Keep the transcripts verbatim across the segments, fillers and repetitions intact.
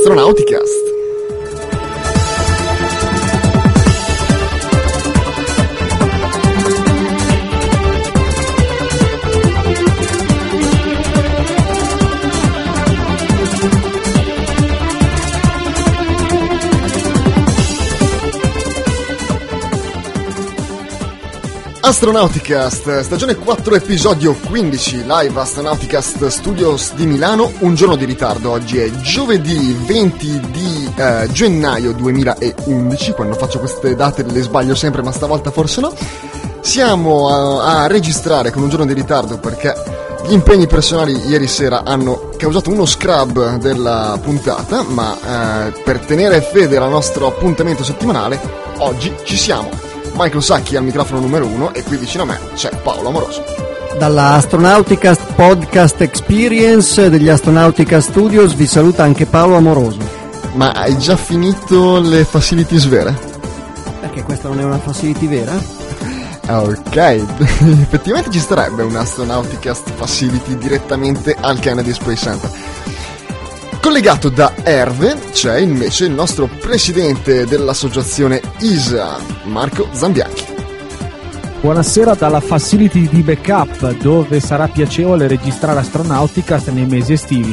Astronauticast. Astronauticast, stagione quattro, episodio quindici, live Astronauticast Studios di Milano, un giorno di ritardo. Oggi è giovedì venti di eh, gennaio duemilaundici, quando faccio queste date le sbaglio sempre, ma stavolta forse no. Siamo a, a registrare con un giorno di ritardo perché gli impegni personali ieri sera hanno causato uno scrub della puntata, ma eh, per tenere fede al nostro appuntamento settimanale, oggi ci siamo. Michael Sacchi al microfono numero uno e qui vicino a me c'è Paolo Amoroso. Dalla Astronauticast Podcast Experience degli Astronauticast Studios vi saluta anche Paolo Amoroso. Ma hai già finito le facilities vere? Perché questa non è una facility vera? Ok, effettivamente ci starebbe un Astronauticast Facility direttamente al Kennedy Space Center. Collegato da Erve c'è invece il nostro presidente dell'associazione I S A, Marco Zambianchi. Buonasera dalla facility di backup, dove sarà piacevole registrare Astronauticast nei mesi estivi.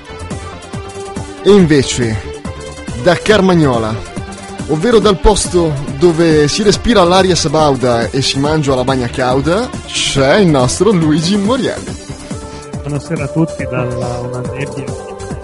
E invece da Carmagnola, ovvero dal posto dove si respira l'aria sabauda e si mangia la bagna cauda, c'è il nostro Luigi Morielli. Buonasera a tutti dalla una nebbia.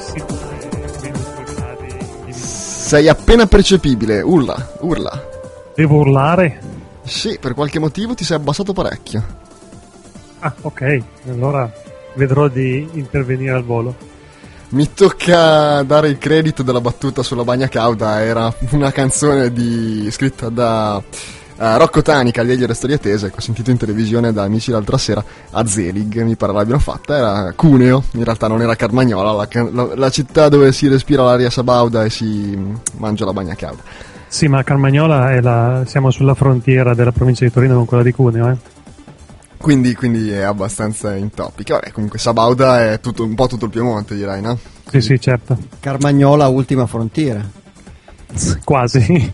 Sei appena percepibile, urla, urla. Devo urlare? Sì, per qualche motivo ti sei abbassato parecchio. Ah, ok, allora vedrò di intervenire al volo. Mi tocca dare il credito della battuta sulla bagna cauda, era una canzone di, scritta da uh, Rocco Tanica, degli Le Storie Tese, che ho sentito in televisione da amici l'altra sera a Zelig, mi pare l'abbiano fatta, era Cuneo, in realtà non era Carmagnola, la, la, la città dove si respira l'aria sabauda e si mangia la bagna cauda. Sì, ma Carmagnola è la, siamo sulla frontiera della provincia di Torino con quella di Cuneo, eh? Quindi, quindi è abbastanza in topic. Vabbè, comunque Sabauda è tutto, un po' tutto il Piemonte, direi, no? Sì, sì, certo. Carmagnola, ultima frontiera. Quasi.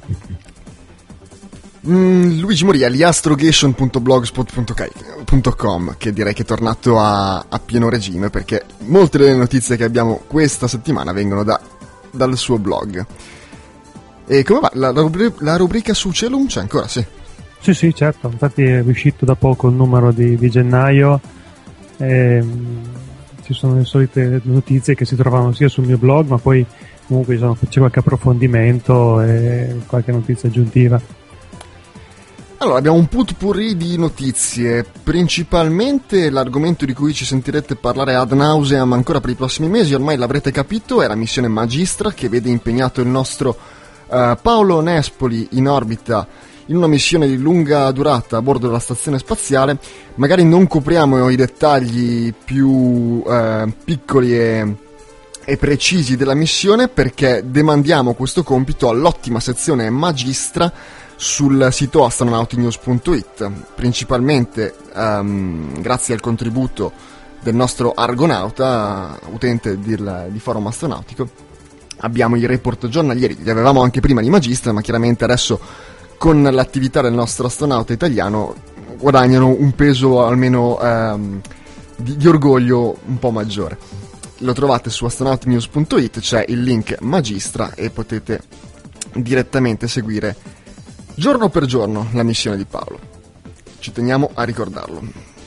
Mm, Luigi Morielli, astrogation punto blogspot punto com, che direi che è tornato a, a pieno regime, perché molte delle notizie che abbiamo questa settimana vengono da, dal suo blog. E come va? La, la, rubri- la rubrica su Celum c'è ancora, sì? Sì, sì, certo. Infatti è uscito da poco il numero di, di gennaio. E, ci sono le solite notizie che si trovano sia sul mio blog, ma poi comunque sono, c'è qualche approfondimento e qualche notizia aggiuntiva. Allora, abbiamo un potpourri di notizie, principalmente l'argomento di cui ci sentirete parlare ad nauseam ancora per i prossimi mesi, ormai l'avrete capito, è la missione Magistra, che vede impegnato il nostro uh, Paolo Nespoli in orbita in una missione di lunga durata a bordo della stazione spaziale. Magari non copriamo i dettagli più uh, piccoli e, e precisi della missione, perché demandiamo questo compito all'ottima sezione Magistra sul sito astronautinews punto it, principalmente um, grazie al contributo del nostro argonauta, utente di, di Forum Astronautico. Abbiamo i report giornalieri, li avevamo anche prima di Magistra, ma chiaramente adesso con l'attività del nostro astronauta italiano guadagnano un peso almeno um, di, di orgoglio un po' maggiore. Lo trovate su astronautinews punto it, c'è il link Magistra e potete direttamente seguire giorno per giorno la missione di Paolo. Ci teniamo a ricordarlo.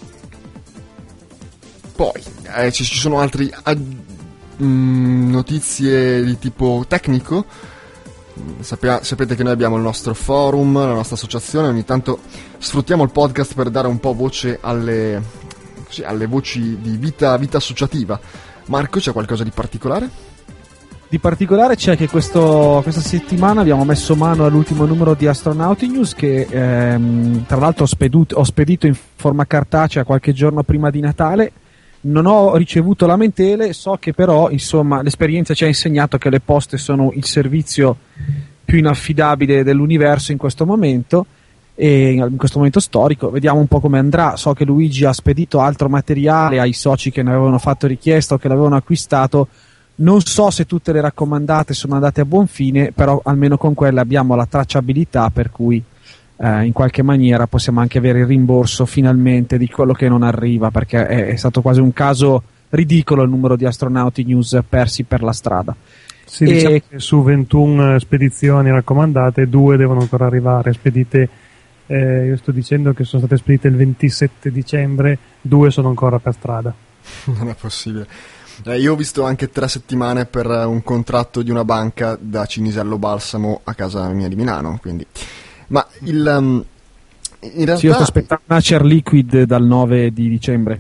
Poi eh, ci, ci sono altre ag- mh, notizie di tipo tecnico. Sapia- sapete che noi abbiamo il nostro forum, la nostra associazione, ogni tanto sfruttiamo il podcast per dare un po' voce alle, così, alle voci di vita, vita associativa. Marco, c'è qualcosa di particolare? Di particolare c'è che questo, questa settimana abbiamo messo mano all'ultimo numero di Astronauti News, che ehm, tra l'altro ho spedito, ho spedito in forma cartacea qualche giorno prima di Natale. Non ho ricevuto lamentele, so che però insomma l'esperienza ci ha insegnato che le poste sono il servizio più inaffidabile dell'universo in questo momento, e in questo momento storico. Vediamo un po' come andrà. So che Luigi ha spedito altro materiale ai soci che ne avevano fatto richiesta o che l'avevano acquistato Non so se tutte le raccomandate sono andate a buon fine, però almeno con quelle abbiamo la tracciabilità, per cui eh, in qualche maniera possiamo anche avere il rimborso finalmente di quello che non arriva, perché è, è stato quasi un caso ridicolo il numero di Astronauti News persi per la strada. Sì, e... diciamo che su ventuno spedizioni raccomandate, due devono ancora arrivare spedite. Eh, io sto dicendo che sono state spedite il ventisette dicembre, due sono ancora per strada. Non è possibile. Eh, io ho visto anche tre settimane per un contratto di una banca da Cinisello Balsamo a casa mia di Milano, quindi. Ma il um, in realtà sì, io sto aspettando una Acer Liquid dal nove di dicembre.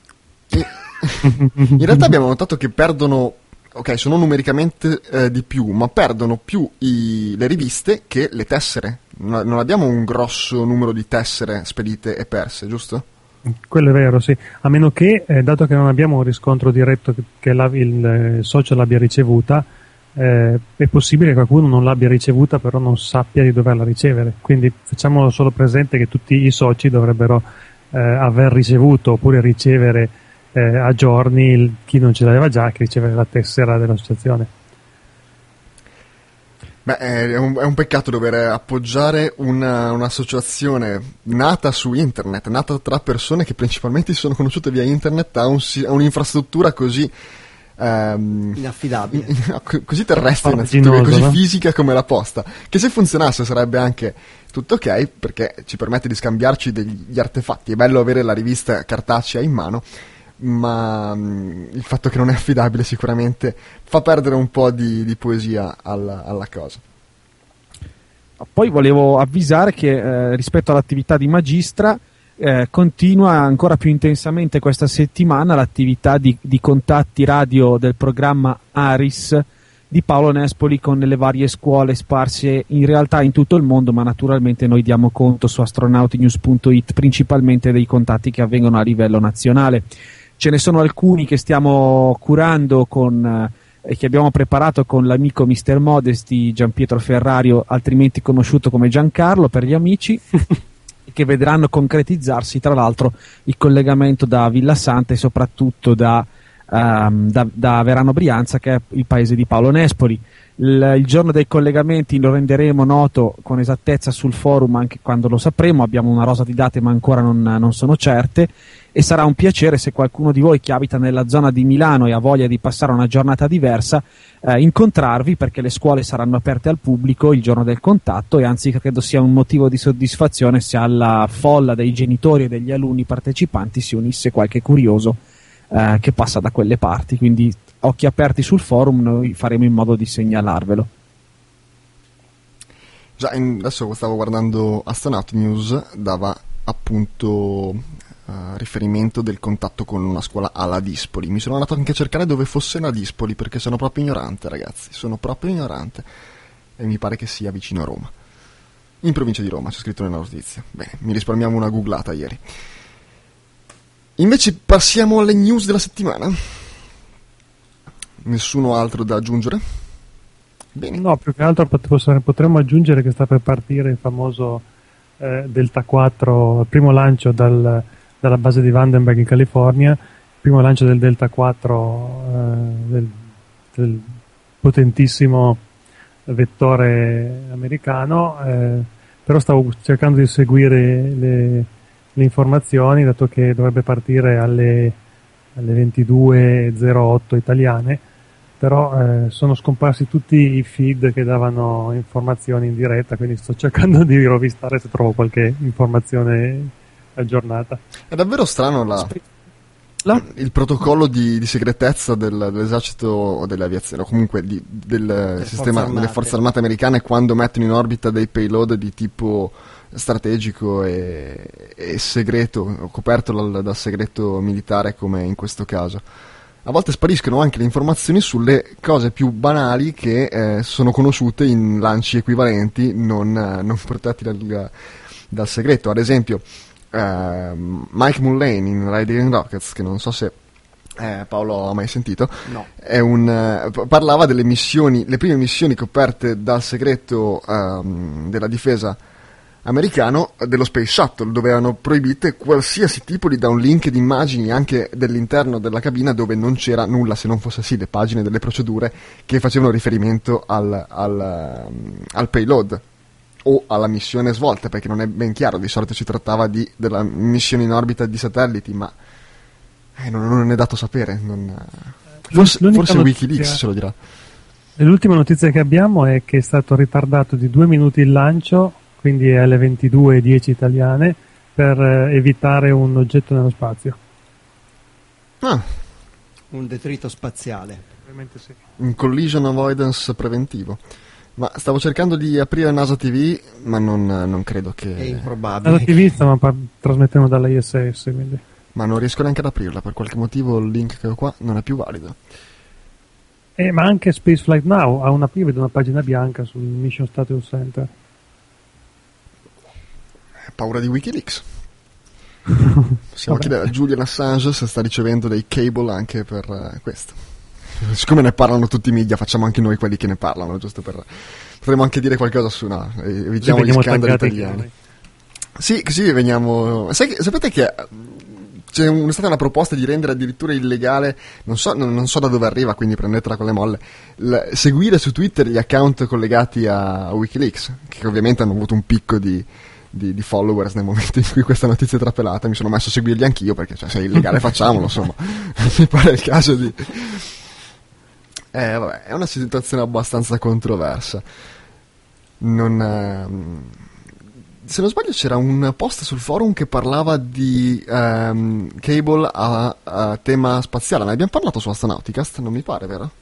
In realtà abbiamo notato che perdono, ok, sono numericamente eh, di più, ma perdono più i, le riviste che le tessere. Non, non abbiamo un grosso numero di tessere spedite e perse, giusto? Quello è vero, sì, a meno che, eh, dato che non abbiamo un riscontro diretto che, che la, il, il socio l'abbia ricevuta, eh, è possibile che qualcuno non l'abbia ricevuta però non sappia di doverla ricevere, quindi facciamo solo presente che tutti i soci dovrebbero eh, aver ricevuto oppure ricevere eh, a giorni il, chi non ce l'aveva già, che ricevere la tessera dell'associazione. Beh, è un, è un peccato dover appoggiare una, un'associazione nata su internet, nata tra persone che principalmente si sono conosciute via internet, a, un, a un'infrastruttura così um, inaffidabile, in, così terrestre, innanzitutto, così no? fisica come la posta, che se funzionasse sarebbe anche tutto ok, perché ci permette di scambiarci degli artefatti. È bello avere la rivista cartacea in mano, ma um, il fatto che non è affidabile sicuramente fa perdere un po' di, di poesia alla, alla cosa. Poi volevo avvisare che eh, rispetto all'attività di Magistra eh, continua ancora più intensamente questa settimana l'attività di, di contatti radio del programma Aris di Paolo Nespoli con le varie scuole sparse in realtà in tutto il mondo, ma naturalmente noi diamo conto su astronautinews punto it principalmente dei contatti che avvengono a livello nazionale. Ce ne sono alcuni che stiamo curando con e eh, che abbiamo preparato con l'amico mister Modesty Gianpietro Ferrario, altrimenti conosciuto come Giancarlo per gli amici, che vedranno concretizzarsi tra l'altro il collegamento da Villa Santa e soprattutto da, um, da, da Verano Brianza, che è il paese di Paolo Nespoli. Il, il giorno dei collegamenti lo renderemo noto con esattezza sul forum anche quando lo sapremo. Abbiamo una rosa di date ma ancora non, non sono certe, e sarà un piacere se qualcuno di voi che abita nella zona di Milano e ha voglia di passare una giornata diversa eh, incontrarvi, perché le scuole saranno aperte al pubblico il giorno del contatto, e anzi credo sia un motivo di soddisfazione se alla folla dei genitori e degli alunni partecipanti si unisse qualche curioso eh, che passa da quelle parti. Quindi occhi aperti sul forum, noi faremo in modo di segnalarvelo. Già, in, adesso stavo guardando Astronaut News, dava appunto Uh, riferimento del contatto con una scuola alla Dispoli. Mi sono andato anche a cercare dove fosse la Dispoli, perché sono proprio ignorante, ragazzi, sono proprio ignorante, e mi pare che sia vicino a Roma, in provincia di Roma, c'è scritto nella notizia. Bene, mi risparmiamo una googlata ieri. Invece passiamo alle news della settimana. Nessuno altro da aggiungere? Bene. No, più che altro potremmo aggiungere che sta per partire il famoso eh, Delta quattro, il primo lancio dal dalla base di Vandenberg in California, il primo lancio del Delta quattro, eh, del, del potentissimo vettore americano, eh, però stavo cercando di seguire le, le informazioni, dato che dovrebbe partire alle, alle ventidue e zero otto italiane, però eh, sono scomparsi tutti i feed che davano informazioni in diretta, quindi sto cercando di rovistare se trovo qualche informazione aggiornata. È davvero strano la, la? il protocollo di, di segretezza del, dell'esercito o dell'aviazione, o comunque di, del sistema delle forze armate americane, quando mettono in orbita dei payload di tipo strategico e, e segreto, o coperto dal, dal segreto militare, come in questo caso. A volte spariscono anche le informazioni sulle cose più banali che eh, sono conosciute in lanci equivalenti non, non protetti dal, dal segreto. Ad esempio Uh, Mike Mullane in Riding Rockets, che non so se eh, Paolo ha mai sentito, no. È un, uh, parlava delle missioni, le prime missioni coperte dal segreto um, della difesa americano dello Space Shuttle, dove erano proibite qualsiasi tipo di downlink di immagini anche dell'interno della cabina, dove non c'era nulla se non fosse sì le pagine delle procedure che facevano riferimento al, al, al payload o alla missione svolta, perché non è ben chiaro, di solito si trattava di, della missione in orbita di satelliti, ma eh, non, non è dato sapere, non, forse, forse Wikileaks ce lo dirà. L'ultima notizia che abbiamo è che è stato ritardato di due minuti il lancio, quindi alle ventidue e dieci italiane, per eh, evitare un oggetto nello spazio. Ah. Un detrito spaziale. Ovviamente sì. Un collision avoidance preventivo. Ma stavo cercando di aprire NASA T V, ma non, non credo che... È improbabile. NASA T V stiamo par- trasmettendo dalla I S S, quindi... Ma non riesco neanche ad aprirla, per qualche motivo il link che ho qua non è più valido. Eh, ma anche Spaceflight Now ha una, io vedo una pagina bianca sul Mission Status Center. Paura di Wikileaks. Possiamo chiedere a Julian Assange se sta ricevendo dei cable anche per uh, questo. Siccome ne parlano tutti i media, facciamo anche noi quelli che ne parlano, giusto per... Potremmo anche dire qualcosa su... No, evitiamo gli scandali italiani. Sì, così veniamo... Sai che, sapete che... C'è un, è stata una proposta di rendere addirittura illegale, non so, non, non so da dove arriva, quindi prendetela con le molle, l, seguire su Twitter gli account collegati a, a Wikileaks, che ovviamente hanno avuto un picco di, di, di followers nel momento in cui questa notizia è trapelata. Mi sono messo a seguirli anch'io, perché cioè, se è illegale facciamolo, insomma. Mi pare il caso di... Eh, vabbè, è una situazione abbastanza controversa. Non... Eh, se non sbaglio c'era un post sul forum che parlava di um, cable a, a tema spaziale. Ne abbiamo parlato su Astronauticast? Non mi pare, vero?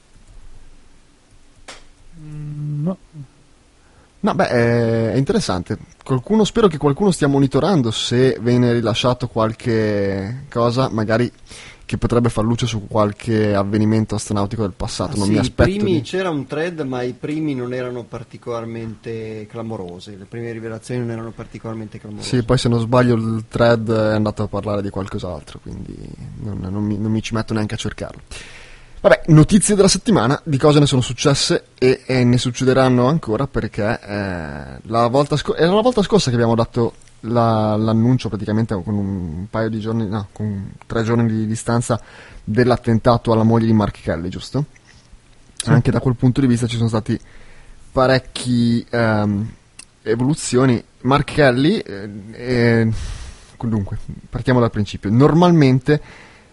Mm, no. No, beh, è interessante. Qualcuno, spero che qualcuno stia monitorando se viene rilasciato qualche cosa, magari che potrebbe far luce su qualche avvenimento astronautico del passato. Ah, non sì, mi aspetto i primi di... c'era un thread, ma i primi non erano particolarmente clamorosi, le prime rivelazioni non erano particolarmente clamorose. Sì, poi se non sbaglio il thread è andato a parlare di qualcos'altro, quindi non, non, mi, non mi ci metto neanche a cercarlo. Vabbè, notizie della settimana, di cose ne sono successe e, e ne succederanno ancora, perché eh, la volta sc- era la volta scorsa che abbiamo dato la, l'annuncio praticamente con un paio di giorni, no, con tre giorni di distanza dell'attentato alla moglie di Mark Kelly, giusto? Sì. Anche da quel punto di vista ci sono stati parecchi ehm, evoluzioni. Mark Kelly, eh, eh, dunque, partiamo dal principio. Normalmente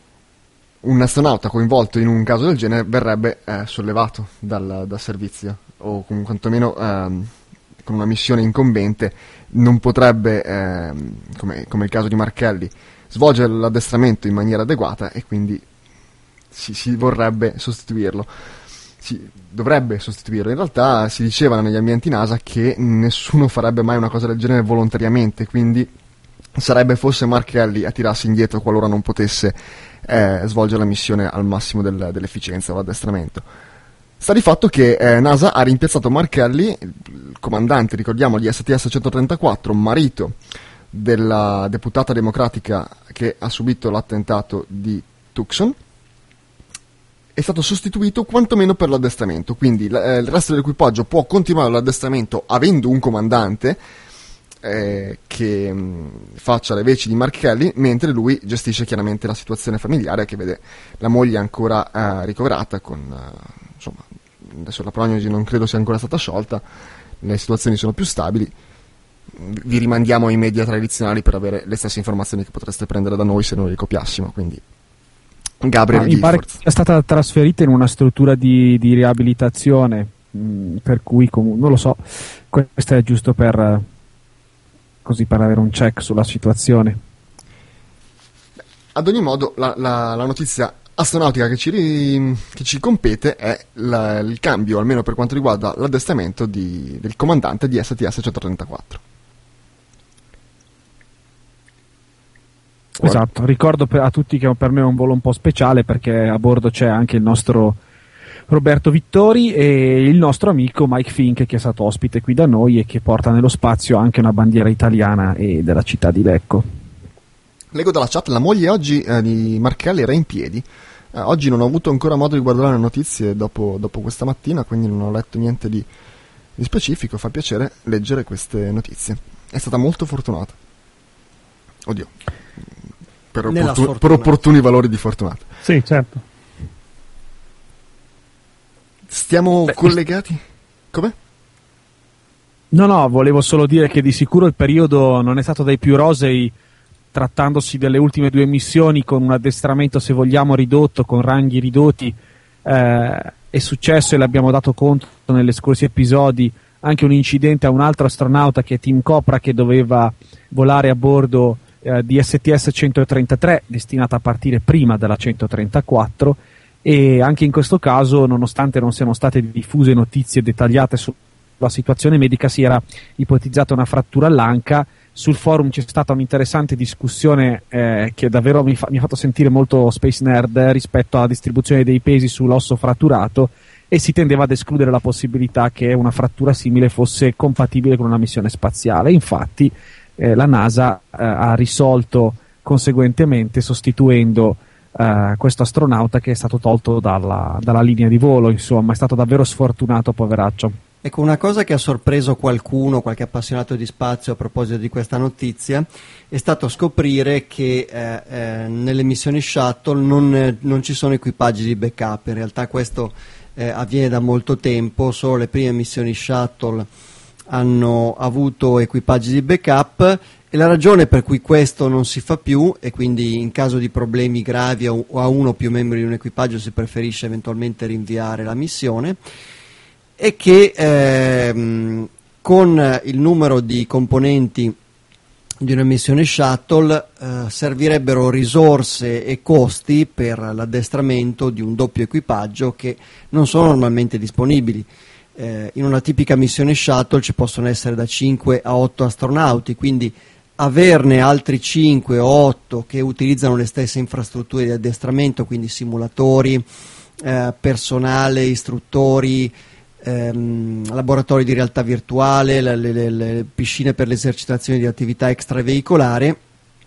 un astronauta coinvolto in un caso del genere verrebbe eh, sollevato dal, dal servizio, o com- quantomeno ehm, con una missione incombente non potrebbe, ehm, come, come il caso di Mark Kelly, svolgere l'addestramento in maniera adeguata, e quindi si, si vorrebbe sostituirlo. Si dovrebbe sostituirlo. In realtà si diceva negli ambienti NASA che nessuno farebbe mai una cosa del genere volontariamente, quindi sarebbe forse Mark Kelly a tirarsi indietro qualora non potesse eh, svolgere la missione al massimo del, dell'efficienza o l'addestramento. Sta di fatto che eh, NASA ha rimpiazzato Mark Kelly, il comandante, ricordiamo, di S T S centotrentaquattro, marito della deputata democratica che ha subito l'attentato di Tucson. È stato sostituito quantomeno per l'addestramento, quindi l- eh, il resto dell'equipaggio può continuare l'addestramento avendo un comandante eh, che mh, faccia le veci di Mark Kelly, mentre lui gestisce chiaramente la situazione familiare, che vede la moglie ancora eh, ricoverata con, eh, insomma, adesso la prognosi non credo sia ancora stata sciolta, le situazioni sono più stabili. Vi rimandiamo ai media tradizionali per avere le stesse informazioni che potreste prendere da noi se noi le copiassimo, quindi Gabriel no, mi pare che sia stata trasferita in una struttura di, di riabilitazione, mh, per cui comunque non lo so, questo è giusto per così per avere un check sulla situazione. Ad ogni modo la, la, la notizia astronautica che ci, ri, che ci compete è la, il cambio, almeno per quanto riguarda l'addestramento di, del comandante di S T S centotrentaquattro. Esatto, ricordo per, a tutti che per me è un volo un po' speciale, perché a bordo c'è anche il nostro Roberto Vittori e il nostro amico Mike Fink, che è stato ospite qui da noi e che porta nello spazio anche una bandiera italiana e della città di Lecco. Leggo dalla chat, la moglie oggi eh, di Mark Kelly era in piedi. Eh, oggi non ho avuto ancora modo di guardare le notizie dopo, dopo questa mattina, quindi non ho letto niente di, di specifico. Fa piacere leggere queste notizie. è stata molto fortunata. Oddio, per, Nella opportun- sfortuna. per opportuni valori di fortunata. Sì, certo. Stiamo Beh, collegati? Come? No, no, volevo solo dire che di sicuro il periodo non è stato dei più rosei, trattandosi delle ultime due missioni con un addestramento, se vogliamo, ridotto, con ranghi ridotti. Eh, è successo, e l'abbiamo dato conto negli scorsi episodi, anche un incidente a un altro astronauta che è Tim Copra, che doveva volare a bordo eh, di S T S centotrentatré, destinata a partire prima della centotrentaquattro, e anche in questo caso, nonostante non siano state diffuse notizie dettagliate sulla situazione medica, si era ipotizzata una frattura all'anca. Sul forum c'è stata un'interessante discussione eh, che davvero mi, fa, mi ha fatto sentire molto Space Nerd rispetto alla distribuzione dei pesi sull'osso fratturato, e si tendeva ad escludere la possibilità che una frattura simile fosse compatibile con una missione spaziale. Infatti eh, la NASA eh, ha risolto conseguentemente, sostituendo eh, questo astronauta che è stato tolto dalla, dalla linea di volo. Insomma, è stato davvero sfortunato, poveraccio. Ecco, una cosa che ha sorpreso qualcuno, qualche appassionato di spazio, a proposito di questa notizia, è stato scoprire che eh, eh, nelle missioni shuttle non, eh, non ci sono equipaggi di backup. In realtà questo eh, avviene da molto tempo. Solo le prime missioni shuttle hanno avuto equipaggi di backup, e la ragione per cui questo non si fa più, e quindi in caso di problemi gravi o a uno o più membri di un equipaggio si preferisce eventualmente rinviare la missione, è che ehm, con il numero di componenti di una missione shuttle eh, servirebbero risorse e costi per l'addestramento di un doppio equipaggio che non sono normalmente disponibili. Eh, in una tipica missione shuttle ci possono essere da cinque a otto astronauti, quindi averne altri cinque o otto che utilizzano le stesse infrastrutture di addestramento, quindi simulatori, eh, personale, istruttori, Ehm, laboratori di realtà virtuale, le, le, le piscine per l'esercitazione di attività extraveicolare,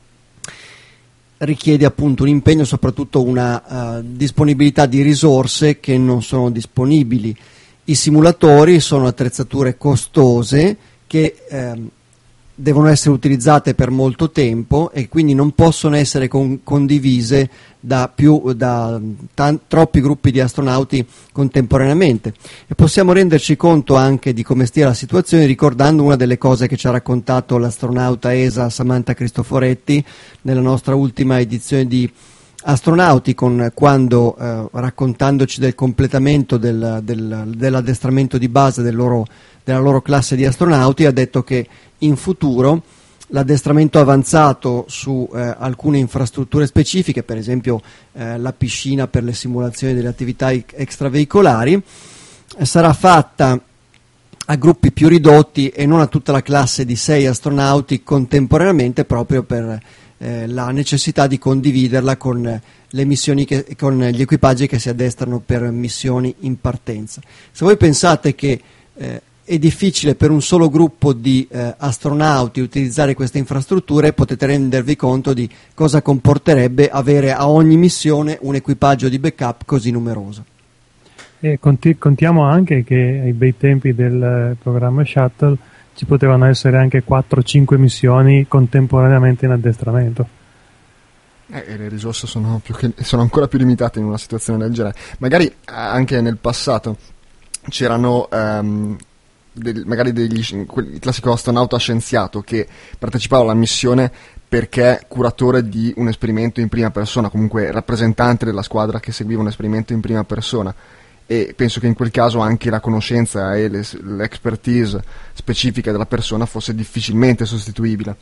richiede appunto un impegno, soprattutto una uh, disponibilità di risorse che non sono disponibili. I simulatori sono attrezzature costose che ehm, devono essere utilizzate per molto tempo e quindi non possono essere con- condivise da, più, da tan- troppi gruppi di astronauti contemporaneamente. E possiamo renderci conto anche di come stia la situazione ricordando una delle cose che ci ha raccontato l'astronauta E S A Samantha Cristoforetti nella nostra ultima edizione di Astronauti, con, quando eh, raccontandoci del completamento del, del, dell'addestramento di base del loro, della loro classe di astronauti, ha detto che in futuro l'addestramento avanzato su eh, alcune infrastrutture specifiche, per esempio eh, la piscina per le simulazioni delle attività extraveicolari, eh, sarà fatta a gruppi più ridotti e non a tutta la classe di sei astronauti contemporaneamente, proprio per eh, la necessità di condividerla con eh, le missioni che, con gli equipaggi che si addestrano per missioni in partenza. Se voi pensate che eh, è difficile per un solo gruppo di eh, astronauti utilizzare queste infrastrutture, potete rendervi conto di cosa comporterebbe avere a ogni missione un equipaggio di backup così numeroso. E conti- contiamo anche che ai bei tempi del eh, programma Shuttle ci potevano essere anche quattro cinque missioni contemporaneamente in addestramento. Eh, e le risorse sono, più che, sono ancora più limitate in una situazione del genere. Magari anche nel passato c'erano um, del, magari degli, il classico astronauta scienziato che partecipava alla missione perché curatore di un esperimento in prima persona, comunque rappresentante della squadra che seguiva un esperimento in prima persona. E penso che in quel caso anche la conoscenza e le, l'expertise specifica della persona fosse difficilmente sostituibile.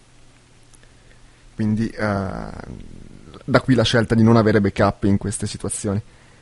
Quindi uh, da qui la scelta di non avere backup in queste situazioni.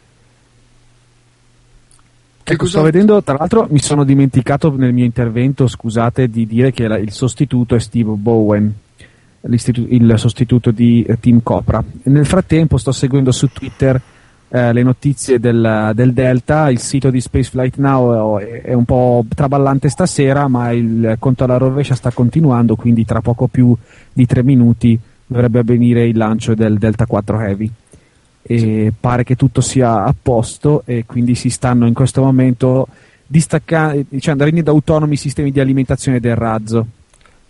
Che Ecco, cosa... sto vedendo, tra l'altro mi sono dimenticato nel mio intervento, scusate, di dire che la, il sostituto è Steve Bowen, il sostituto di eh, Tim Copra. E nel frattempo sto seguendo su Twitter Eh, le notizie del, del Delta. Il sito di Spaceflight Now è, è un po' traballante stasera, ma il conto alla rovescia sta continuando, quindi tra poco più di tre minuti dovrebbe avvenire il lancio del Delta quattro Heavy e sì. Pare che tutto sia a posto e quindi si stanno in questo momento distaccando, diciamo, rendendo autonomi i sistemi di alimentazione del razzo.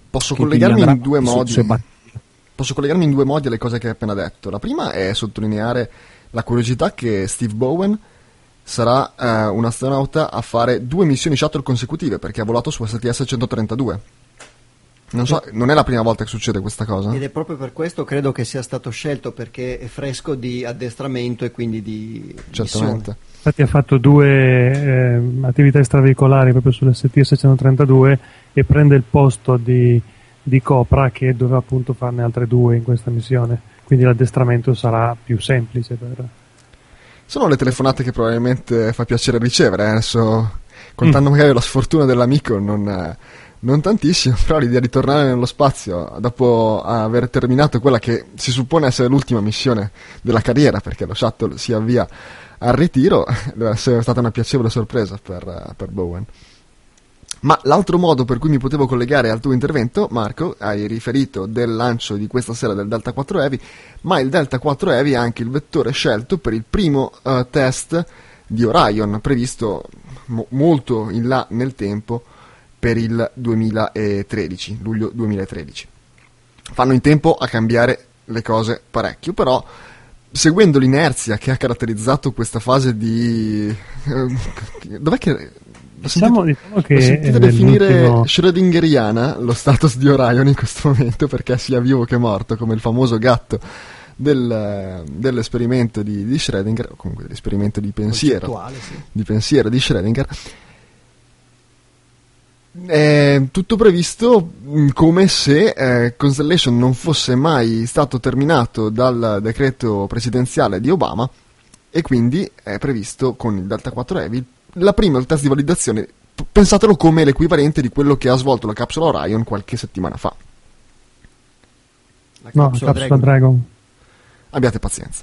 Posso che collegarmi in due su- modi. sue bat- Posso collegarmi in due modi alle cose che hai appena detto. La prima è sottolineare la curiosità che Steve Bowen sarà eh, un astronauta a fare due missioni shuttle consecutive, perché ha volato su S T S centotrentadue. Non so, non è la prima volta che succede questa cosa. Ed è proprio per questo credo che sia stato scelto, perché è fresco di addestramento e quindi di Certamente. Infatti ha fatto due eh, attività extraveicolari proprio sull'S T S centotrentadue e prende il posto di, di Copra, che doveva appunto farne altre due in questa missione, quindi l'addestramento sarà più semplice per... Sono le telefonate che probabilmente fa piacere ricevere, eh. Adesso, contando mm. magari la sfortuna dell'amico, non, eh, non tantissimo, però l'idea di tornare nello spazio dopo aver terminato quella che si suppone essere l'ultima missione della carriera, perché lo shuttle si avvia al ritiro, deve essere stata una piacevole sorpresa per, per Bowen. Ma l'altro modo per cui mi potevo collegare al tuo intervento, Marco, hai riferito del lancio di questa sera del Delta quattro Heavy, ma il Delta quattro Heavy è anche il vettore scelto per il primo uh, test di Orion, previsto mo- molto in là nel tempo per il duemilatredici, luglio duemilatredici. Fanno in tempo a cambiare le cose parecchio, però seguendo l'inerzia che ha caratterizzato questa fase di... dov'è che... Diciamo, diciamo che ho sentito definire schrödingeriana lo status di Orion in questo momento, perché sia vivo che morto, come il famoso gatto del, dell'esperimento di, di Schrödinger, o comunque dell'esperimento di pensiero, sì. di pensiero di Schrödinger. È tutto previsto come se eh, Constellation non fosse mai stato terminato dal decreto presidenziale di Obama, e quindi è previsto con il Delta quattro Heavy la prima il test di validazione. Pensatelo come l'equivalente di quello che ha svolto la capsula Orion qualche settimana fa. La No, capsula, capsula Dragon. Dragon. Abbiate pazienza.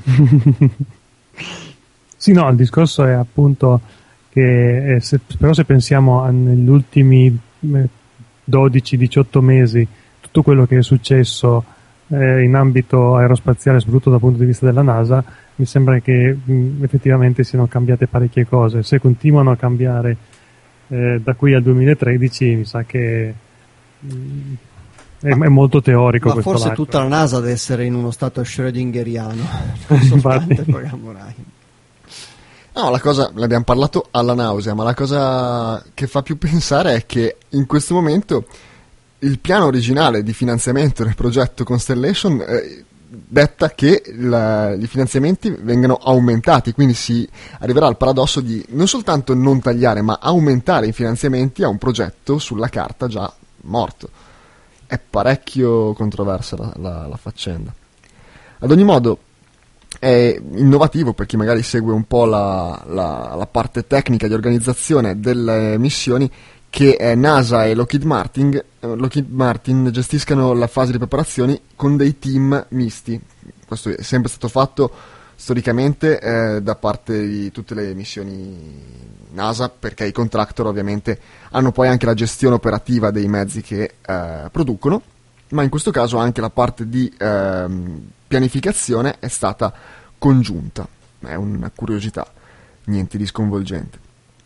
Sì, no, il discorso è appunto che eh, se, però se pensiamo a, negli ultimi eh, dodici diciotto mesi, tutto quello che è successo eh, in ambito aerospaziale, soprattutto dal punto di vista della NASA, mi sembra che mh, effettivamente siano cambiate parecchie cose. Se continuano a cambiare eh, da qui al duemilatredici, mi sa che mh, è, è molto teorico. Ma questo forse lancio. tutta la NASA deve essere in uno stato schrödingeriano, Infatti. il programma Orion. No, la cosa, ne abbiamo parlato alla nausea, ma la cosa che fa più pensare è che in questo momento il piano originale di finanziamento del progetto Constellation eh, detta che la, i finanziamenti vengano aumentati, quindi si arriverà al paradosso di non soltanto non tagliare, ma aumentare i finanziamenti a un progetto sulla carta già morto. È parecchio controversa la, la, la faccenda. Ad ogni modo è innovativo per chi magari segue un po' la, la, la parte tecnica di organizzazione delle missioni, che eh, NASA e Lockheed Martin, eh, Lockheed Martin gestiscano la fase di preparazioni con dei team misti. Questo è sempre stato fatto storicamente eh, da parte di tutte le missioni NASA, perché i contractor ovviamente hanno poi anche la gestione operativa dei mezzi che eh, producono, ma in questo caso anche la parte di eh, pianificazione è stata congiunta. È una curiosità, niente di sconvolgente.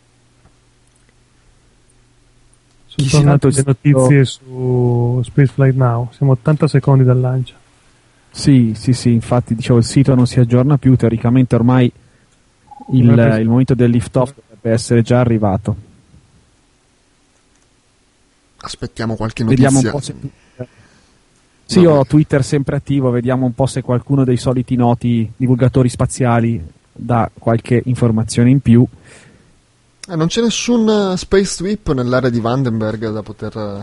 Sono tornate le notizie su Spaceflight Now, siamo ottanta secondi dal lancio. Sì, sì, sì, infatti dicevo il sito non si aggiorna più, teoricamente ormai il, il momento del lift-off dovrebbe essere già arrivato. Aspettiamo qualche notizia. Vediamo un po' se... Sì, ho Twitter sempre attivo, vediamo un po' se qualcuno dei soliti noti divulgatori spaziali dà qualche informazione in più. Eh, non c'è nessun uh, space sweep nell'area di Vandenberg da poter... Uh...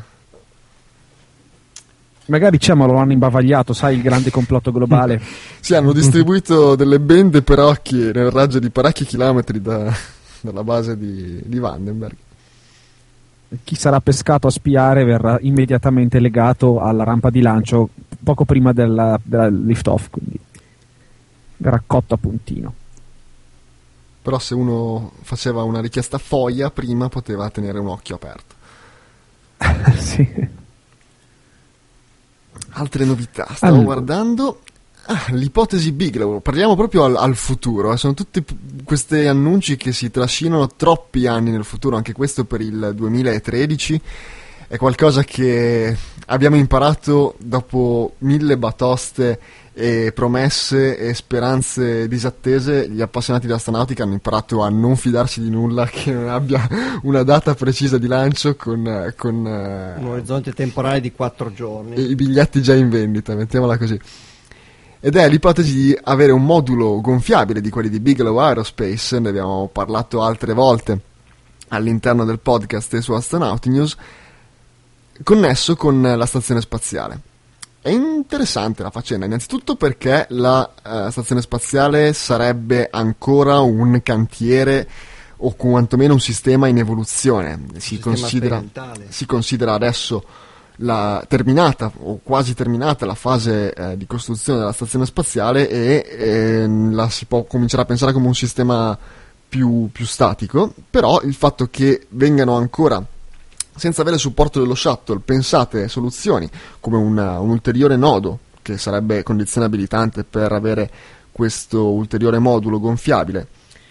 Magari c'è, ma lo hanno imbavagliato, sai, il grande complotto globale. Sì, hanno distribuito delle bende per occhi nel raggio di parecchi chilometri da, dalla base di, di Vandenberg. Chi sarà pescato a spiare verrà immediatamente legato alla rampa di lancio poco prima della, della lift-off, quindi verrà cotto a puntino. Però se uno faceva una richiesta foglia prima poteva tenere un occhio aperto. Sì. Altre novità, stavo allora. guardando ah, l'ipotesi Bigelow, parliamo proprio al, al futuro, eh. Sono tutti p- questi annunci che si trascinano troppi anni nel futuro, anche questo per il duemilatredici. è qualcosa che abbiamo imparato dopo mille batoste e promesse e speranze disattese. Gli appassionati di astronautica hanno imparato a non fidarsi di nulla che non abbia una data precisa di lancio con, con un orizzonte temporale di quattro giorni, i biglietti già in vendita, mettiamola così. Ed è l'ipotesi di avere un modulo gonfiabile di quelli di Bigelow Aerospace, ne abbiamo parlato altre volte all'interno del podcast e su Astronauting News, connesso con la stazione spaziale. È interessante la faccenda, innanzitutto perché la uh, stazione spaziale sarebbe ancora un cantiere o quantomeno un sistema in evoluzione. Si considera, si considera adesso la terminata o quasi terminata la fase eh, di costruzione della stazione spaziale e eh, la si può cominciare a pensare come un sistema più, più statico, però il fatto che vengano ancora, senza avere il supporto dello shuttle, pensate soluzioni come una, un ulteriore nodo che sarebbe condizione abilitante per avere questo ulteriore modulo gonfiabile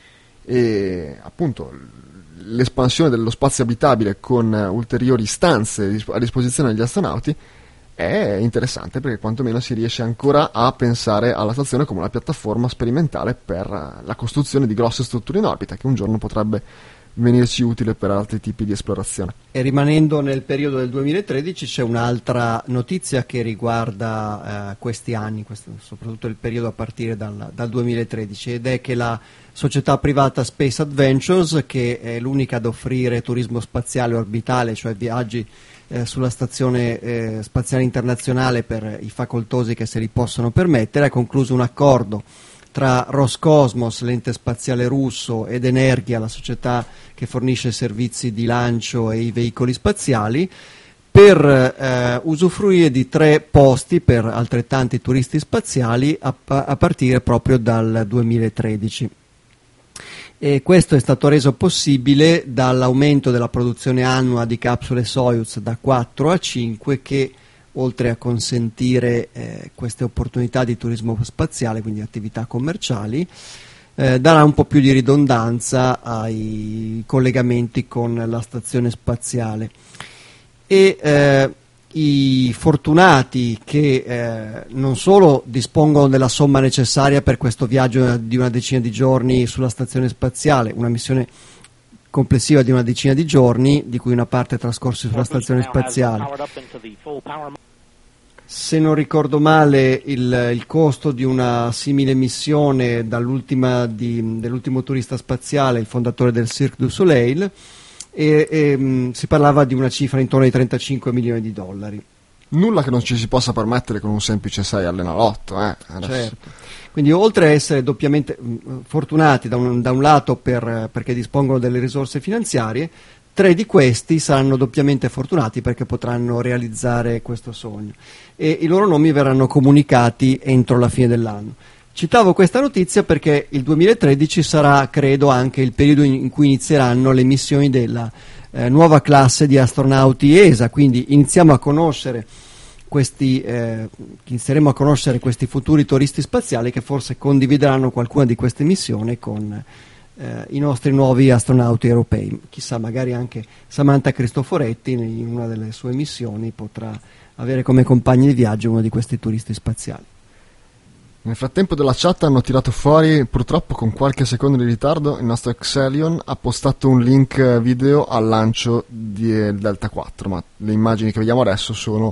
e appunto l'espansione dello spazio abitabile con ulteriori stanze a disposizione degli astronauti è interessante, perché quantomeno si riesce ancora a pensare alla stazione come una piattaforma sperimentale per la costruzione di grosse strutture in orbita che un giorno potrebbe venirci utile per altri tipi di esplorazione. E rimanendo nel periodo del duemilatredici c'è un'altra notizia che riguarda eh, questi anni, questo, soprattutto il periodo a partire dal, dal duemilatredici, ed è che la società privata Space Adventures, che è l'unica ad offrire turismo spaziale orbitale, cioè viaggi eh, sulla stazione eh, spaziale internazionale per i facoltosi che se li possono permettere, ha concluso un accordo tra Roscosmos, l'ente spaziale russo, ed Energia, la società che fornisce servizi di lancio e i veicoli spaziali, per eh, usufruire di tre posti per altrettanti turisti spaziali a, a partire proprio dal duemilatredici. E questo è stato reso possibile dall'aumento della produzione annua di capsule Soyuz da quattro a cinque, che oltre a consentire eh, queste opportunità di turismo spaziale, quindi attività commerciali, eh, darà un po' più di ridondanza ai collegamenti con la stazione spaziale. E eh, i fortunati che eh, non solo dispongono della somma necessaria per questo viaggio di una decina di giorni sulla stazione spaziale, una missione complessiva di una decina di giorni, di cui una parte trascorsi sulla stazione spaziale. Se non ricordo male, il, il costo di una simile missione dall'ultima di, dell'ultimo turista spaziale, il fondatore del Cirque du Soleil, e, e mh, si parlava di una cifra intorno ai trentacinque milioni di dollari. Nulla che non ci si possa permettere con un semplice sei all'Enalotto, eh? Certo. Quindi oltre a essere doppiamente mh, fortunati da un, da un lato per, perché dispongono delle risorse finanziarie, tre di questi saranno doppiamente fortunati perché potranno realizzare questo sogno e i loro nomi verranno comunicati entro la fine dell'anno. Citavo questa notizia perché il duemilatredici sarà, credo, anche il periodo in cui inizieranno le missioni della eh, nuova classe di astronauti E S A, quindi iniziamo a conoscere questi, eh, inizieremo a conoscere questi futuri turisti spaziali che forse condivideranno qualcuna di queste missioni con Eh, i nostri nuovi astronauti europei. Chissà, magari anche Samantha Cristoforetti in una delle sue missioni potrà avere come compagni di viaggio uno di questi turisti spaziali. Nel frattempo della chat hanno tirato fuori, purtroppo con qualche secondo di ritardo, il nostro Exelion ha postato un link video al lancio del Delta quattro, ma le immagini che vediamo adesso sono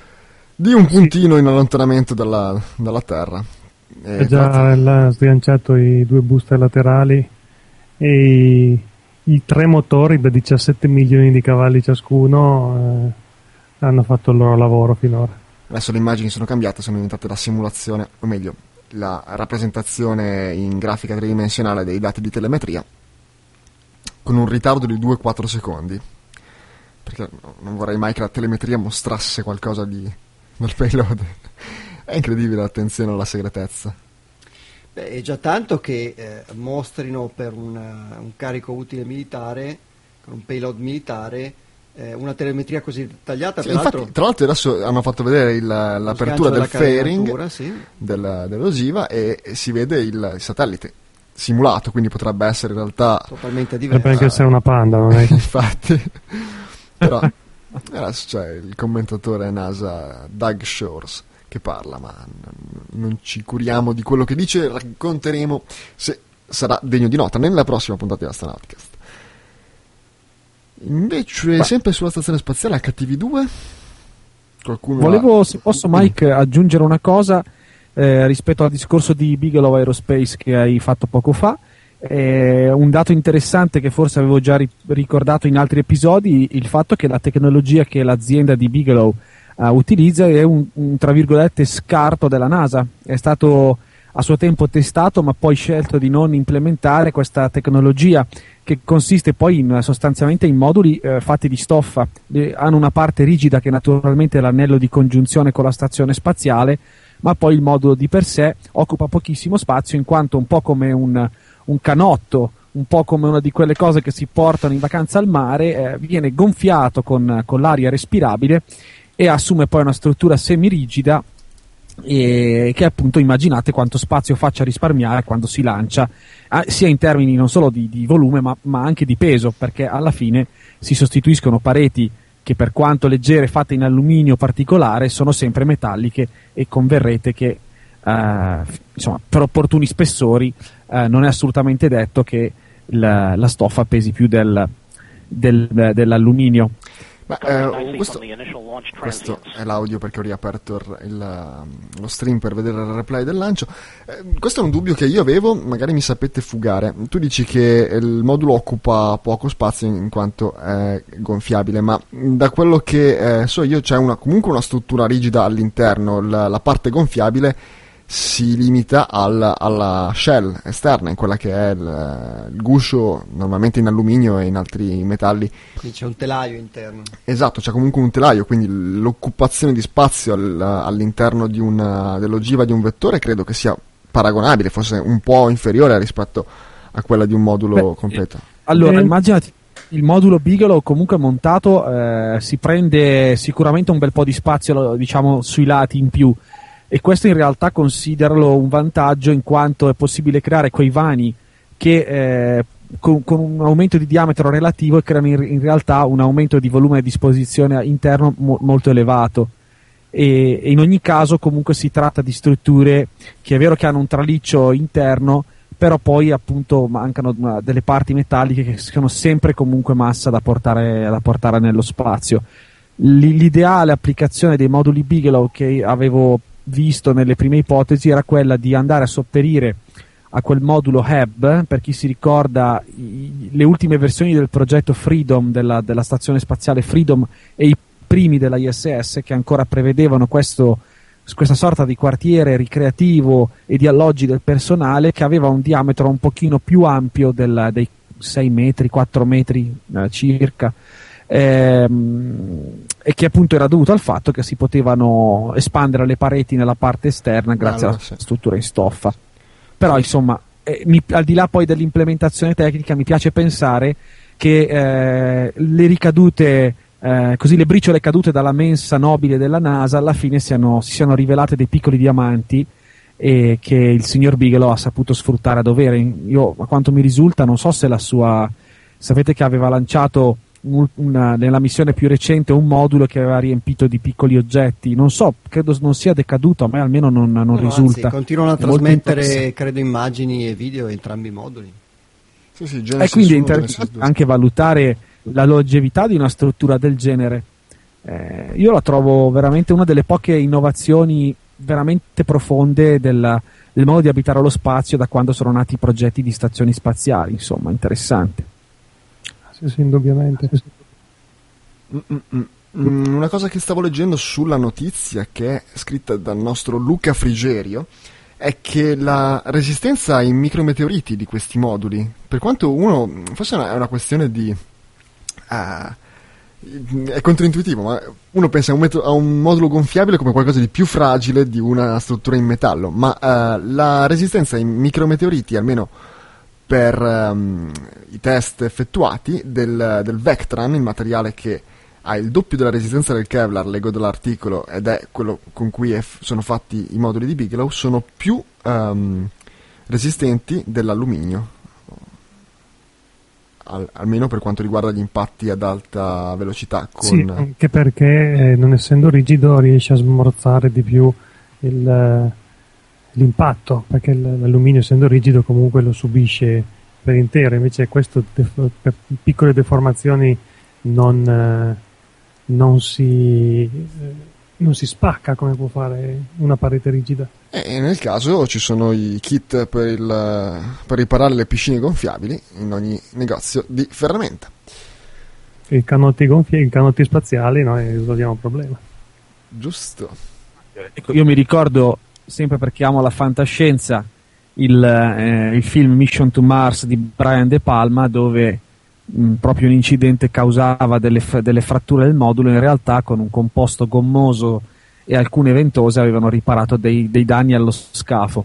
di un puntino in allontanamento dalla, dalla Terra. Ha già infatti... sganciato i due booster laterali e i, i tre motori da diciassette milioni di cavalli ciascuno eh, hanno fatto il loro lavoro finora. Adesso le immagini sono cambiate, sono diventate la simulazione, o meglio, la rappresentazione in grafica tridimensionale dei dati di telemetria con un ritardo di due quattro secondi, perché non vorrei mai che la telemetria mostrasse qualcosa di, del payload. È incredibile l'attenzione alla segretezza. Beh, è già tanto che eh, mostrino per una, un carico utile militare, con un payload militare, eh, una telemetria così dettagliata. Sì, infatti, tra l'altro adesso hanno fatto vedere il, l'apertura del fairing sì. del, dell'Osiva e, e si vede il, il satellite simulato, quindi potrebbe essere in realtà totalmente diverso. Potrebbe anche essere una Panda, non è? Infatti, però E adesso c'è il commentatore NASA Doug Shores che parla, ma non ci curiamo di quello che dice, racconteremo se sarà degno di nota nella prossima puntata di Astronautcast. Invece, Beh. sempre sulla stazione spaziale H T V due, qualcuno volevo, ha... se posso Mike, aggiungere una cosa eh, rispetto al discorso di Bigelow Aerospace che hai fatto poco fa. Eh, un dato interessante che forse avevo già ri- ricordato in altri episodi, il fatto che la tecnologia che l'azienda di Bigelow uh, utilizza è un, un tra virgolette scarto della NASA. È stato a suo tempo testato, ma poi scelto di non implementare questa tecnologia, che consiste poi in, sostanzialmente in moduli eh, fatti di stoffa. Eh, hanno una parte rigida che naturalmente è l'anello di congiunzione con la stazione spaziale, ma poi il modulo di per sé occupa pochissimo spazio, in quanto un po' come un un canotto, un po' come una di quelle cose che si portano in vacanza al mare, eh, viene gonfiato con, con l'aria respirabile e assume poi una struttura semirigida e che appunto immaginate quanto spazio faccia risparmiare quando si lancia, eh, sia in termini non solo di, di volume ma, ma anche di peso, perché alla fine si sostituiscono pareti che, per quanto leggere, fatte in alluminio particolare, sono sempre metalliche, e converrete che Uh, insomma, per opportuni spessori uh, non è assolutamente detto che la, la stoffa pesi più del, del, dell'alluminio. Ma, eh, questo, questo è l'audio perché ho riaperto il, il, lo stream per vedere il replay del lancio. Eh, questo è un dubbio che io avevo, magari mi sapete fugare. Tu dici che il modulo occupa poco spazio in quanto è gonfiabile, ma da quello che eh, so io c'è una, comunque una struttura rigida all'interno. La, la parte gonfiabile si limita al, alla shell esterna, in quella che è il, il guscio, normalmente in alluminio e in altri metalli. Quindi c'è un telaio interno. Esatto, c'è comunque un telaio, quindi l'occupazione di spazio al, all'interno di una, dell'ogiva di un vettore credo che sia paragonabile, forse un po' inferiore rispetto a quella di un modulo Beh, completo. Allora, immaginati il modulo Bigelow comunque montato, eh, si prende sicuramente un bel po' di spazio, diciamo, sui lati in più. E questo in realtà consideralo un vantaggio, in quanto è possibile creare quei vani che eh, con, con un aumento di diametro relativo creano in, in realtà un aumento di volume a disposizione interno mo- molto elevato. E, e in ogni caso comunque si tratta di strutture che è vero che hanno un traliccio interno, però poi appunto mancano una, delle parti metalliche che sono sempre comunque massa da portare, da portare nello spazio. L'ideale applicazione dei moduli Bigelow che avevo visto nelle prime ipotesi era quella di andare a sopperire a quel modulo Hub. Per chi si ricorda, i, le ultime versioni del progetto Freedom della, della stazione spaziale Freedom e i primi della I S S, che ancora prevedevano questo, questa sorta di quartiere ricreativo e di alloggi del personale, che aveva un diametro un pochino più ampio del, dei sei metri, quattro metri eh, circa, ehm, e che appunto era dovuto al fatto che si potevano espandere le pareti nella parte esterna grazie alla struttura in stoffa. Però insomma, eh, mi, al di là poi dell'implementazione tecnica, mi piace pensare che eh, le ricadute, eh, così le briciole cadute dalla mensa nobile della NASA alla fine siano, si siano rivelate dei piccoli diamanti, e che il signor Bigelow ha saputo sfruttare a dovere. Io, a quanto mi risulta, non so se la sua, sapete che aveva lanciato una, nella missione più recente un modulo che aveva riempito di piccoli oggetti, non so, credo non sia decaduto, a me almeno non, non no, risulta. Anzi, continuano a trasmettere, credo, immagini e video entrambi i moduli. Sì, sì, e quindi è interessante anche valutare la longevità di una struttura del genere. Eh, io la trovo veramente una delle poche innovazioni veramente profonde del, del modo di abitare lo spazio da quando sono nati i progetti di stazioni spaziali. Insomma, interessante. Sì, sì, indubbiamente. Mm, una cosa che stavo leggendo sulla notizia, che è scritta dal nostro Luca Frigerio, è che la resistenza ai micrometeoriti di questi moduli, per quanto uno, forse è una, è una questione di uh, è controintuitivo, ma uno pensa a un, metro, a un modulo gonfiabile come qualcosa di più fragile di una struttura in metallo, ma uh, la resistenza ai micrometeoriti, almeno per um, i test effettuati del, del Vectran, il materiale che ha il doppio della resistenza del Kevlar, leggo dall'articolo, ed è quello con cui è, sono fatti i moduli di Bigelow, sono più um, resistenti dell'alluminio. al, almeno per quanto riguarda gli impatti ad alta velocità. Con... Sì, anche perché eh, non essendo rigido riesce a smorzare di più il, l'impatto, perché l'alluminio essendo rigido comunque lo subisce per intero, invece questo def- per piccole deformazioni non, eh, non si... Eh, non si spacca come può fare una parete rigida. E nel caso ci sono i kit per, il, per riparare le piscine gonfiabili in ogni negozio di ferramenta. I canotti gonfi- i canotti spaziali noi risolviamo il problema. Giusto. Ecco, io mi ricordo, sempre perché amo la fantascienza, il, eh, il film Mission to Mars di Brian De Palma, dove mh, proprio un incidente causava delle, f- delle fratture del modulo. In realtà con un composto gommoso e alcune ventose avevano riparato dei, dei danni allo scafo.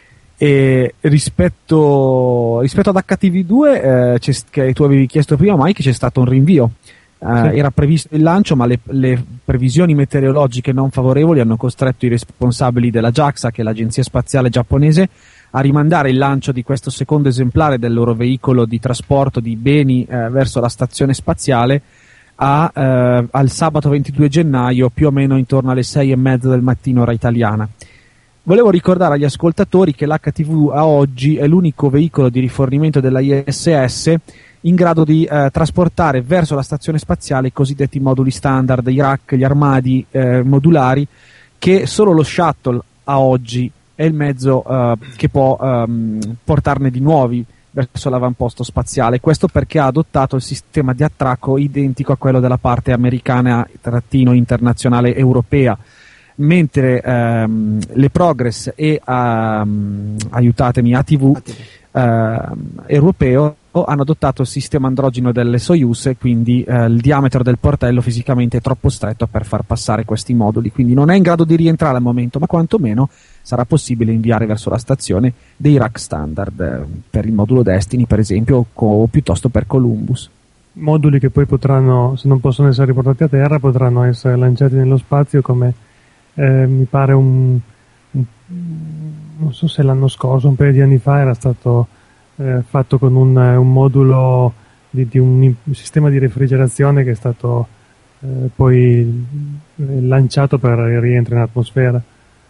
E rispetto, rispetto ad acca ti vu due, eh, che tu avevi chiesto prima, Mike, c'è stato un rinvio. Uh, sì. Era previsto il lancio, ma le, le previsioni meteorologiche non favorevoli hanno costretto i responsabili della JAXA, che è l'agenzia spaziale giapponese, a rimandare il lancio di questo secondo esemplare del loro veicolo di trasporto di beni eh, verso la stazione spaziale a, eh, al sabato ventidue gennaio, più o meno intorno alle sei e mezza del mattino ora italiana. Volevo ricordare agli ascoltatori che l'H T V a oggi è l'unico veicolo di rifornimento della I S S in grado di eh, trasportare verso la stazione spaziale i cosiddetti moduli standard, i rack, gli armadi eh, modulari, che solo lo shuttle a oggi è il mezzo eh, che può ehm, portarne di nuovi verso l'avamposto spaziale. Questo perché ha adottato il sistema di attracco identico a quello della parte americana trattino internazionale europea, mentre ehm, le Progress e um, aiutatemi A T V eh, europeo hanno adottato il sistema androgeno delle Soyuz, e quindi eh, il diametro del portello fisicamente è troppo stretto per far passare questi moduli, quindi non è in grado di rientrare al momento, ma quantomeno sarà possibile inviare verso la stazione dei rack standard eh, per il modulo Destiny, per esempio, o, o piuttosto per Columbus. Moduli che poi potranno, se non possono essere riportati a terra, potranno essere lanciati nello spazio, come eh, mi pare un, un non so se l'anno scorso, un paio di anni fa, era stato eh, fatto con un, un modulo di, di un, un sistema di refrigerazione che è stato eh, poi lanciato per il rientro in atmosfera.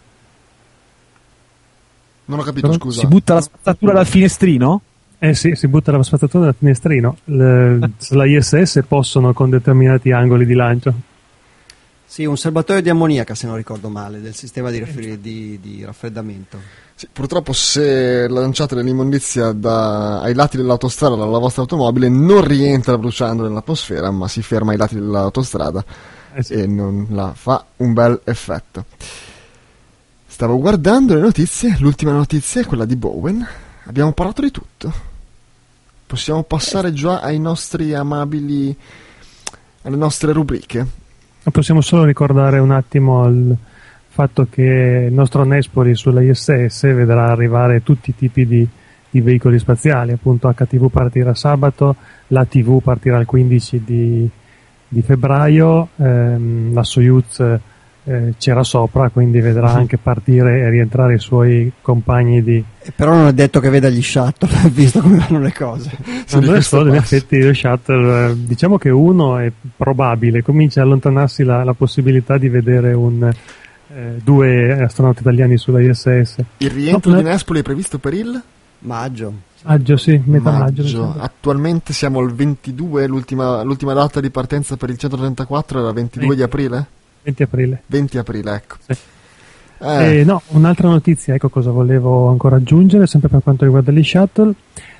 Non ho capito, Però scusa. Si butta la spazzatura dal finestrino? Eh sì, si butta la spazzatura dal finestrino. Le, la I S S possono con determinati angoli di lancio. Sì, un serbatoio di ammoniaca, se non ricordo male, del sistema di, raffri- di, di raffreddamento. Sì, purtroppo se lanciate dell'immondizia da, ai lati dell'autostrada dalla vostra automobile, non rientra bruciando nell'atmosfera, ma si ferma ai lati dell'autostrada Eh sì. e non la fa un bel effetto. Stavo guardando le notizie, l'ultima notizia è quella di Bowen. Abbiamo parlato di tutto. Possiamo passare già ai nostri amabili, alle nostre rubriche. Possiamo solo ricordare un attimo il fatto che il nostro Nespoli sulla I S S vedrà arrivare tutti i tipi di, di veicoli spaziali. Appunto H T V partirà sabato, l'A T V partirà il quindici di, di febbraio, ehm, la Soyuz eh, c'era sopra, quindi vedrà anche partire e rientrare i suoi compagni di... Però non è detto che veda gli shuttle, visto come vanno le cose. Sì, Non è solo, in passo. effetti lo shuttle, eh, diciamo che uno è probabile, comincia a allontanarsi la, la possibilità di vedere un, eh, due astronauti italiani sulla I S S. Il rientro No, di Nespoli è previsto per il Maggio. Maggio, sì, metà maggio. mi maggio. sembra. Attualmente siamo al ventidue, l'ultima, l'ultima data di partenza per il centotrentaquattro era ventidue di aprile? venti aprile. venti aprile, ecco. Sì. Eh, Eh, no, un'altra notizia, ecco cosa volevo ancora aggiungere, sempre per quanto riguarda gli shuttle.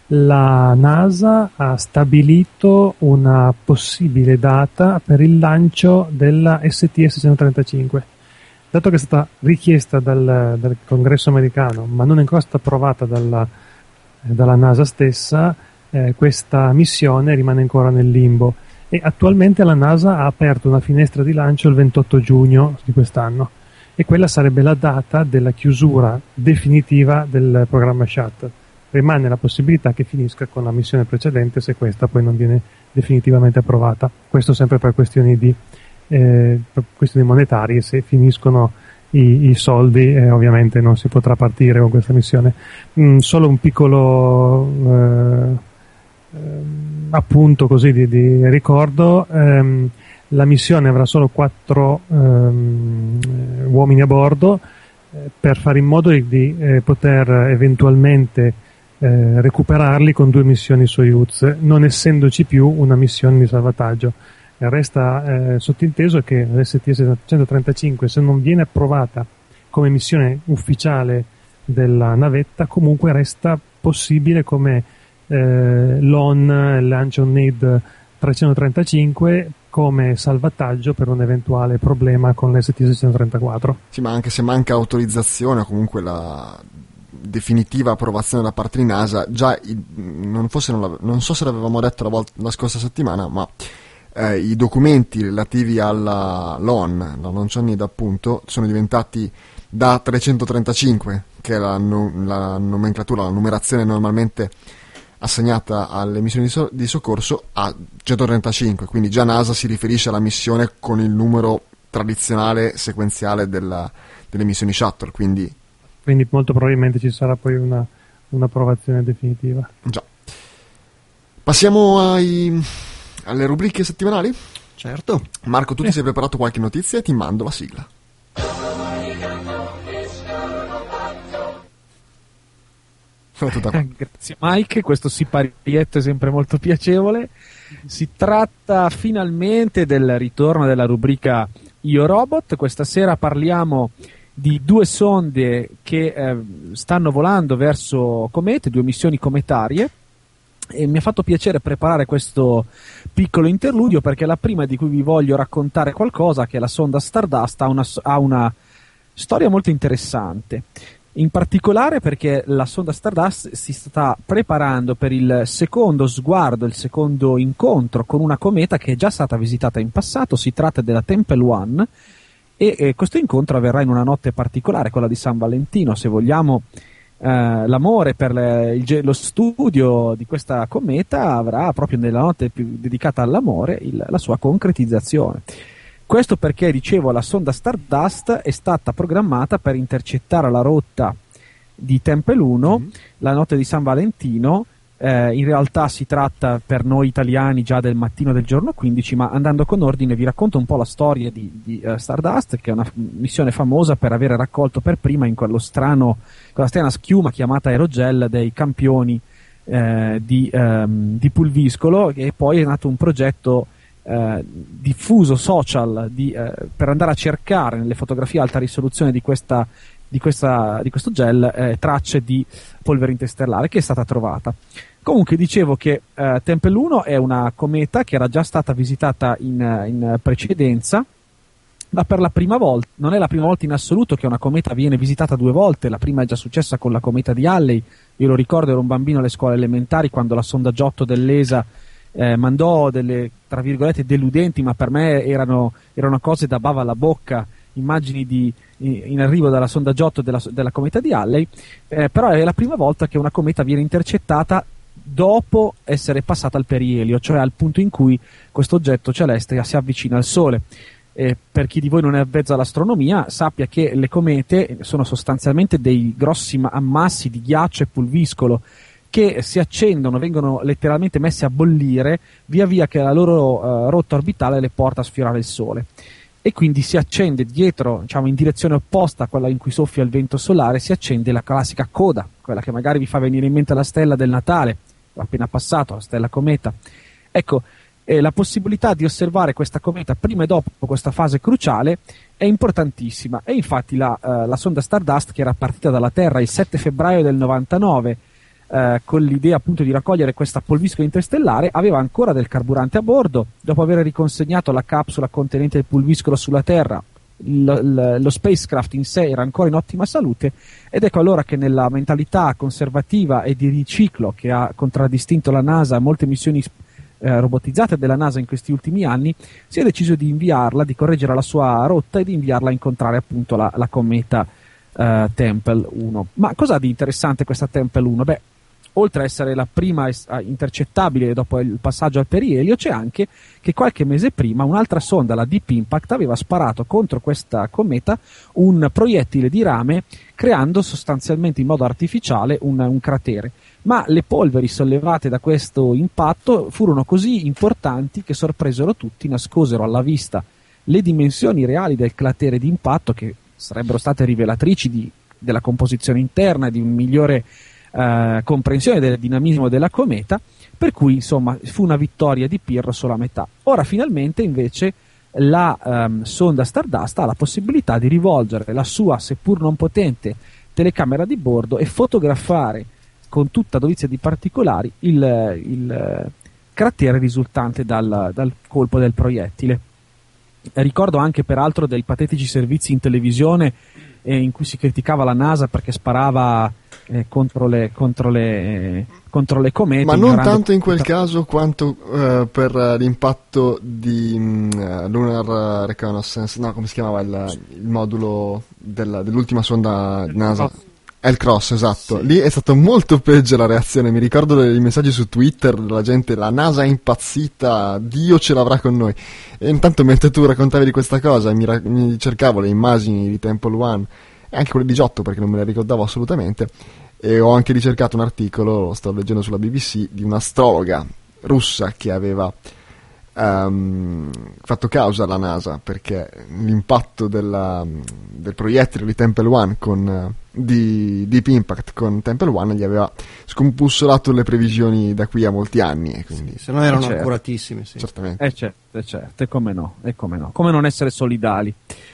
La NASA ha stabilito una possibile data per il lancio della S T S centotrentacinque. Dato che è stata richiesta dal, dal Congresso americano, ma non è ancora stata approvata dalla, dalla NASA stessa, eh, questa missione rimane ancora nel limbo. E attualmente la NASA ha aperto una finestra di lancio il ventotto giugno di quest'anno, e quella sarebbe la data della chiusura definitiva del programma Shuttle. Rimane la possibilità che finisca con la missione precedente se questa poi non viene definitivamente approvata. Questo sempre per questioni di eh, per questioni monetarie. Se finiscono i, i soldi eh, ovviamente non si potrà partire con questa missione. Mm, solo un piccolo eh, ehm, appunto così di, di ricordo, ehm, la missione avrà solo quattro ehm, uomini a bordo eh, per fare in modo di, di eh, poter eventualmente eh, recuperarli con due missioni Soyuz, non essendoci più una missione di salvataggio. E resta eh, sottinteso che l'S T S centotrentacinque, se non viene approvata come missione ufficiale della navetta, comunque resta possibile come eh, l'O N, Launch on Need trecentotrentacinque, come salvataggio per un eventuale problema con l'S T S centotrentaquattro. Sì, ma anche se manca autorizzazione o comunque la definitiva approvazione da parte di NASA, già i, non, fosse, non, non so se l'avevamo detto la, volta, la scorsa settimana, ma eh, i documenti relativi alla L O N, la Launch on Need appunto, sono diventati da trecentotrentacinque, che è la, la nomenclatura, la numerazione normalmente assegnata alle missioni di, so- di soccorso, a centotrentacinque, quindi già NASA si riferisce alla missione con il numero tradizionale sequenziale della, delle missioni shuttle, quindi quindi molto probabilmente ci sarà poi una un'approvazione definitiva. Già. Passiamo ai, alle rubriche settimanali? Certo. Marco, tu ti sei preparato qualche notizia e ti mando la sigla. Grazie Mike, questo siparietto è sempre molto piacevole. Si tratta finalmente del ritorno della rubrica Io Robot. Questa sera parliamo di due sonde che eh, stanno volando verso comete, due missioni cometarie, e mi ha fatto piacere preparare questo piccolo interludio perché la prima di cui vi voglio raccontare qualcosa, che è la sonda Stardust, ha una, ha una storia molto interessante. In particolare perché la sonda Stardust si sta preparando per il secondo sguardo, il secondo incontro con una cometa che è già stata visitata in passato. Si tratta della Tempel One e eh, questo incontro avverrà in una notte particolare, quella di San Valentino. Se vogliamo, eh, l'amore per le, il, lo studio di questa cometa avrà proprio nella notte più dedicata all'amore il, la sua concretizzazione. Questo perché, dicevo, la sonda Stardust è stata programmata per intercettare la rotta di Tempel uno, mm-hmm. la notte di San Valentino. Eh, in realtà si tratta per noi italiani già del mattino del giorno quindici, ma andando con ordine vi racconto un po' la storia di, di uh, Stardust, che è una missione famosa per avere raccolto per prima in quello strano, quella strana schiuma chiamata aerogel dei campioni eh, di, um, di pulviscolo, e poi è nato un progetto Uh, diffuso social di, uh, per andare a cercare nelle fotografie a alta risoluzione di, questa, di, questa, di questo gel eh, tracce di polvere interstellare, che è stata trovata. Comunque dicevo che uh, Tempel uno è una cometa che era già stata visitata in, in precedenza, ma per la prima volta, non è la prima volta in assoluto che una cometa viene visitata due volte. La prima è già successa con la cometa di Halley. Io lo ricordo, ero un bambino alle scuole elementari quando la sonda Giotto dell'E S A Eh, mandò delle, tra virgolette, deludenti, ma per me erano, erano cose da bava alla bocca, immagini di in arrivo dalla sonda Giotto della, della cometa di Halley. Eh, però è la prima volta che una cometa viene intercettata dopo essere passata al perielio, cioè al punto in cui questo oggetto celeste si avvicina al Sole. Eh, per chi di voi non è avvezzo all'astronomia, sappia che le comete sono sostanzialmente dei grossi ammassi di ghiaccio e pulviscolo che si accendono, vengono letteralmente messi a bollire via via che la loro uh, rotta orbitale le porta a sfiorare il Sole, e quindi si accende dietro, diciamo in direzione opposta a quella in cui soffia il vento solare, si accende la classica coda, quella che magari vi fa venire in mente la stella del Natale, appena passato, la stella cometa. Ecco, eh, la possibilità di osservare questa cometa prima e dopo questa fase cruciale è importantissima, e infatti la, uh, la sonda Stardust, che era partita dalla Terra il sette febbraio del novantanove, Uh, con l'idea appunto di raccogliere questa pulviscolo interstellare, aveva ancora del carburante a bordo. Dopo aver riconsegnato la capsula contenente il pulviscolo sulla Terra, lo, lo, lo spacecraft in sé era ancora in ottima salute, ed ecco allora che nella mentalità conservativa e di riciclo che ha contraddistinto la NASA e molte missioni eh, robotizzate della NASA in questi ultimi anni, si è deciso di inviarla, di correggere la sua rotta e di inviarla a incontrare appunto la, la cometa uh, Tempel uno. Ma cosa ha di interessante questa Tempel uno? Beh, oltre a essere la prima intercettabile dopo il passaggio al perielio, c'è anche che qualche mese prima un'altra sonda, la Deep Impact, aveva sparato contro questa cometa un proiettile di rame, creando sostanzialmente in modo artificiale un, un cratere. ma le polveri sollevate da questo impatto furono così importanti che sorpresero tutti, nascosero alla vista le dimensioni reali del cratere d'impatto, che sarebbero state rivelatrici di, della composizione interna e di un migliore eh, comprensione del dinamismo della cometa, per cui insomma fu una vittoria di Pirro solo a metà. Ora finalmente invece la ehm, sonda Stardust ha la possibilità di rivolgere la sua, seppur non potente, telecamera di bordo e fotografare con tutta dovizia di particolari il, il cratere risultante dal, dal colpo del proiettile. Ricordo anche peraltro dei patetici servizi in televisione eh, in cui si criticava la NASA perché sparava eh, contro, le, contro, le, eh, contro le comete. Ma non tanto in quel tutta... caso quanto uh, per uh, l'impatto di uh, Lunar Reconnaissance, no, come si chiamava il, il modulo del, dell'ultima sonda NASA? L-Cross, esatto. Sì. Lì è stato molto peggio la reazione. Mi ricordo i messaggi su Twitter della gente: la NASA è impazzita, Dio ce l'avrà con noi. E intanto mentre tu raccontavi di questa cosa mi, ra- mi cercavo le immagini di Temple One e anche quelle di Giotto, perché non me le ricordavo assolutamente, e ho anche ricercato un articolo, lo sto leggendo sulla B B C, di un'astrologa russa che aveva Um, fatto causa alla NASA perché l'impatto della, del proiettile di Temple One con di Deep Impact con Temple One gli aveva scombussolato le previsioni da qui a molti anni, e quindi sì, se no erano certo. accuratissime, sì. Certamente. Eh certo, eh certo, e come no, e come no, come non essere solidali.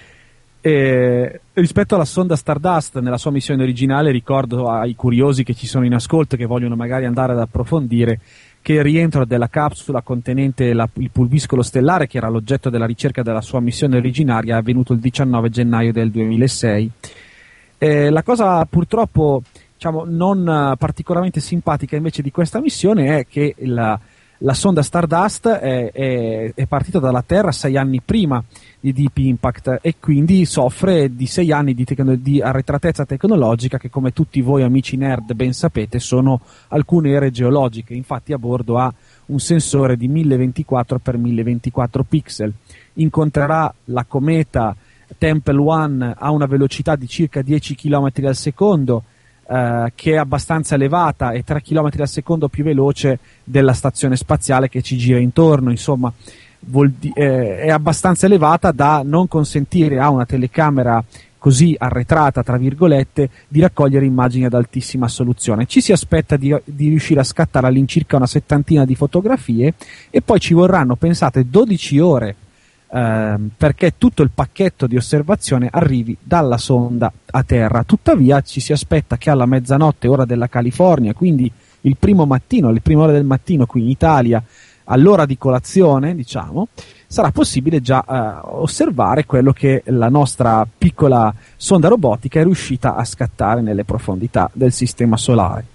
E rispetto alla sonda Stardust nella sua missione originale, ricordo ai curiosi che ci sono in ascolto e che vogliono magari andare ad approfondire che il rientro della capsula contenente la, il pulviscolo stellare, che era l'oggetto della ricerca della sua missione originaria, è avvenuto il diciannove gennaio del duemilasei. Eh, la cosa purtroppo diciamo, non particolarmente simpatica invece di questa missione è che la, la sonda Stardust è, è, è partita dalla Terra sei anni prima di Deep Impact e quindi soffre di sei anni di, tecno- di arretratezza tecnologica che, come tutti voi amici nerd ben sapete, sono alcune ere geologiche. Infatti a bordo ha un sensore di mille ventiquattro per mille ventiquattro pixel. Incontrerà la cometa Temple One a una velocità di circa dieci chilometri al secondo, eh, che è abbastanza elevata, e tre chilometri al secondo più veloce della stazione spaziale che ci gira intorno. Insomma, vuol di- eh, è abbastanza elevata da non consentire a una telecamera così arretrata, tra virgolette, di raccogliere immagini ad altissima assoluzione. Ci si aspetta di, di riuscire a scattare all'incirca una settantina di fotografie e poi ci vorranno, pensate, dodici ore ehm, perché tutto il pacchetto di osservazione arrivi dalla sonda a terra. Tuttavia ci si aspetta che alla mezzanotte ora della California, quindi il primo mattino, le prime ore del mattino qui in Italia, all'ora di colazione, diciamo, sarà possibile già eh, osservare quello che la nostra piccola sonda robotica è riuscita a scattare nelle profondità del sistema solare.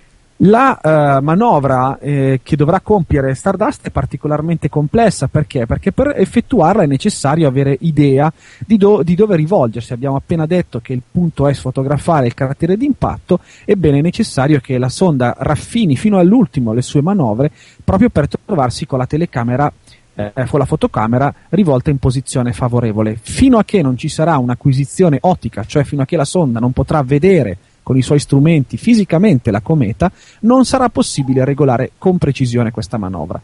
La eh, manovra eh, che dovrà compiere Stardust è particolarmente complessa. Perché? Perché per effettuarla è necessario avere idea di, do- di dove rivolgersi. Abbiamo appena detto che il punto è sfotografare il cratere d'impatto, ebbene è necessario che la sonda raffini fino all'ultimo le sue manovre proprio per trovarsi con la telecamera eh, con la fotocamera rivolta in posizione favorevole. Fino a che non ci sarà un'acquisizione ottica, cioè fino a che la sonda non potrà vedere con i suoi strumenti fisicamente la cometa, non sarà possibile regolare con precisione questa manovra.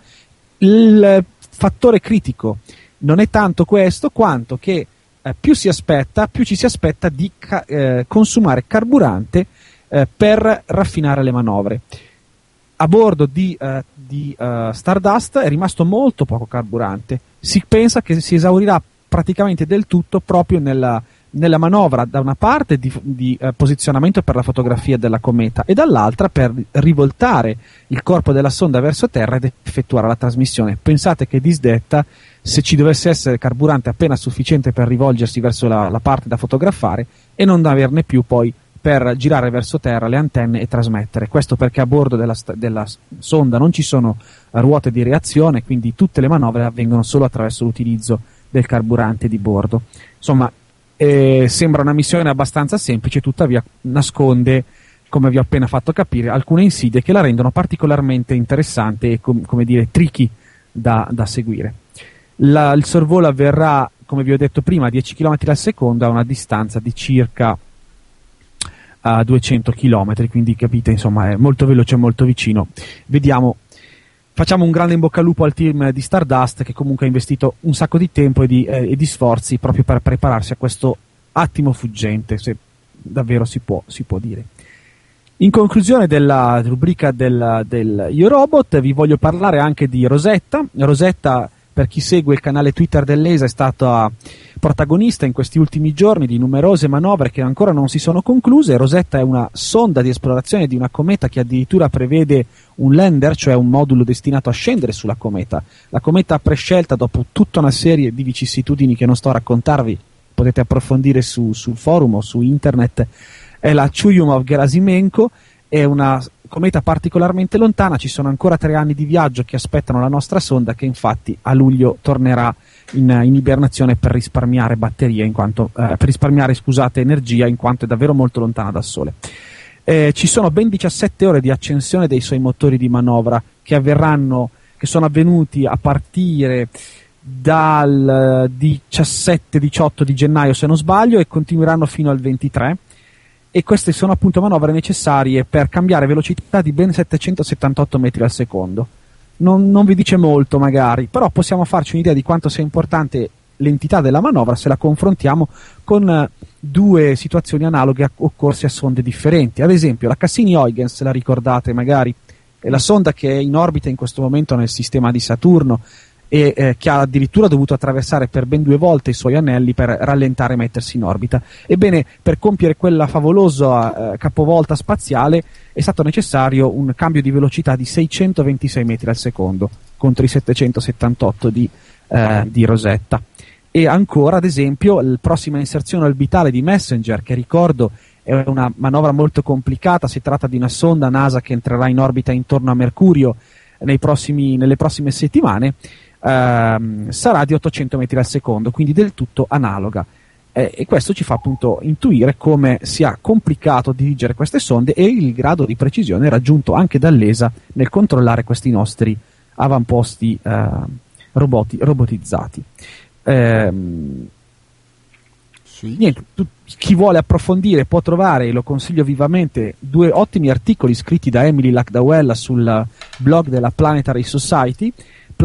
Il fattore critico non è tanto questo quanto che eh, più si aspetta, più ci si aspetta di ca- eh, consumare carburante eh, per raffinare le manovre. A bordo di, uh, di uh, Stardust è rimasto molto poco carburante. Si pensa che si esaurirà praticamente del tutto proprio nella, nella manovra, da una parte di, di uh, posizionamento per la fotografia della cometa e dall'altra per rivoltare il corpo della sonda verso terra ed effettuare la trasmissione. Pensate che disdetta, se ci dovesse essere carburante appena sufficiente per rivolgersi verso la, la parte da fotografare e non averne più poi per girare verso terra le antenne e trasmettere. Questo perché a bordo della, della sonda non ci sono ruote di reazione, quindi tutte le manovre avvengono solo attraverso l'utilizzo del carburante di bordo. Insomma, eh, sembra una missione abbastanza semplice, tuttavia nasconde, come vi ho appena fatto capire, alcune insidie che la rendono particolarmente interessante e, com- come dire, tricky da, da seguire. La, il sorvolo avverrà, come vi ho detto prima, a dieci chilometri al secondo a una distanza di circa a duecento chilometri, quindi capite, insomma, è molto veloce e molto vicino. Vediamo, facciamo un grande in bocca al lupo al team di Stardust, che comunque ha investito un sacco di tempo e di, eh, e di sforzi proprio per prepararsi a questo attimo fuggente, se davvero si può, si può dire. In conclusione della rubrica del, del Io Robot, vi voglio parlare anche di Rosetta. Rosetta, per chi segue il canale Twitter dell'E S A, è stata protagonista in questi ultimi giorni di numerose manovre che ancora non si sono concluse. Rosetta è una sonda di esplorazione di una cometa che addirittura prevede un lander, cioè un modulo destinato a scendere sulla cometa. La cometa prescelta, dopo tutta una serie di vicissitudini che non sto a raccontarvi, potete approfondire su, sul forum o su internet, è la Churyumov-Gerasimenko. È una cometa particolarmente lontana, ci sono ancora tre anni di viaggio che aspettano la nostra sonda, che infatti a luglio tornerà in, in ibernazione per risparmiare batterie, in quanto, eh, per risparmiare scusate, energia, in quanto è davvero molto lontana dal Sole. Eh, ci sono ben diciassette ore di accensione dei suoi motori di manovra che avverranno, che sono avvenuti a partire dal diciassette diciotto di gennaio, se non sbaglio, e continueranno fino al ventitré. E queste sono appunto manovre necessarie per cambiare velocità di ben settecentosettantotto metri al secondo. Non, non vi dice molto magari, però possiamo farci un'idea di quanto sia importante l'entità della manovra se la confrontiamo con due situazioni analoghe occorse a sonde differenti. Ad esempio la Cassini-Huygens, la ricordate magari, è la sonda che è in orbita in questo momento nel sistema di Saturno, e eh, che ha addirittura dovuto attraversare per ben due volte i suoi anelli per rallentare e mettersi in orbita. Ebbene, per compiere quella favolosa eh, capovolta spaziale è stato necessario un cambio di velocità di seicentoventisei metri al secondo contro i settecentosettantotto di, eh, di Rosetta. E ancora, ad esempio, la prossima inserzione orbitale di Messenger, che ricordo è una manovra molto complicata, si tratta di una sonda NASA che entrerà in orbita intorno a Mercurio nei prossimi, nelle prossime settimane, Uh, sarà di ottocento metri al secondo, quindi del tutto analoga, eh, e questo ci fa appunto intuire come sia complicato dirigere queste sonde e il grado di precisione raggiunto anche dall'E S A nel controllare questi nostri avamposti uh, roboti, robotizzati. Uh, sì. Niente, tu, chi vuole approfondire può trovare, e lo consiglio vivamente, due ottimi articoli scritti da Emily Lacdawella sul blog della Planetary Society,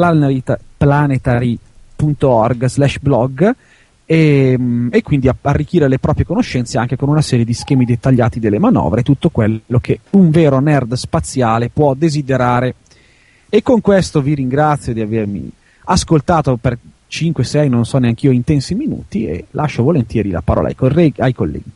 planetary punto org slash blog, e, e quindi arricchire le proprie conoscenze anche con una serie di schemi dettagliati delle manovre, tutto quello che un vero nerd spaziale può desiderare. E con questo vi ringrazio di avermi ascoltato per cinque sei, non so neanche io, intensi minuti, e lascio volentieri la parola ai, corre- ai colleghi.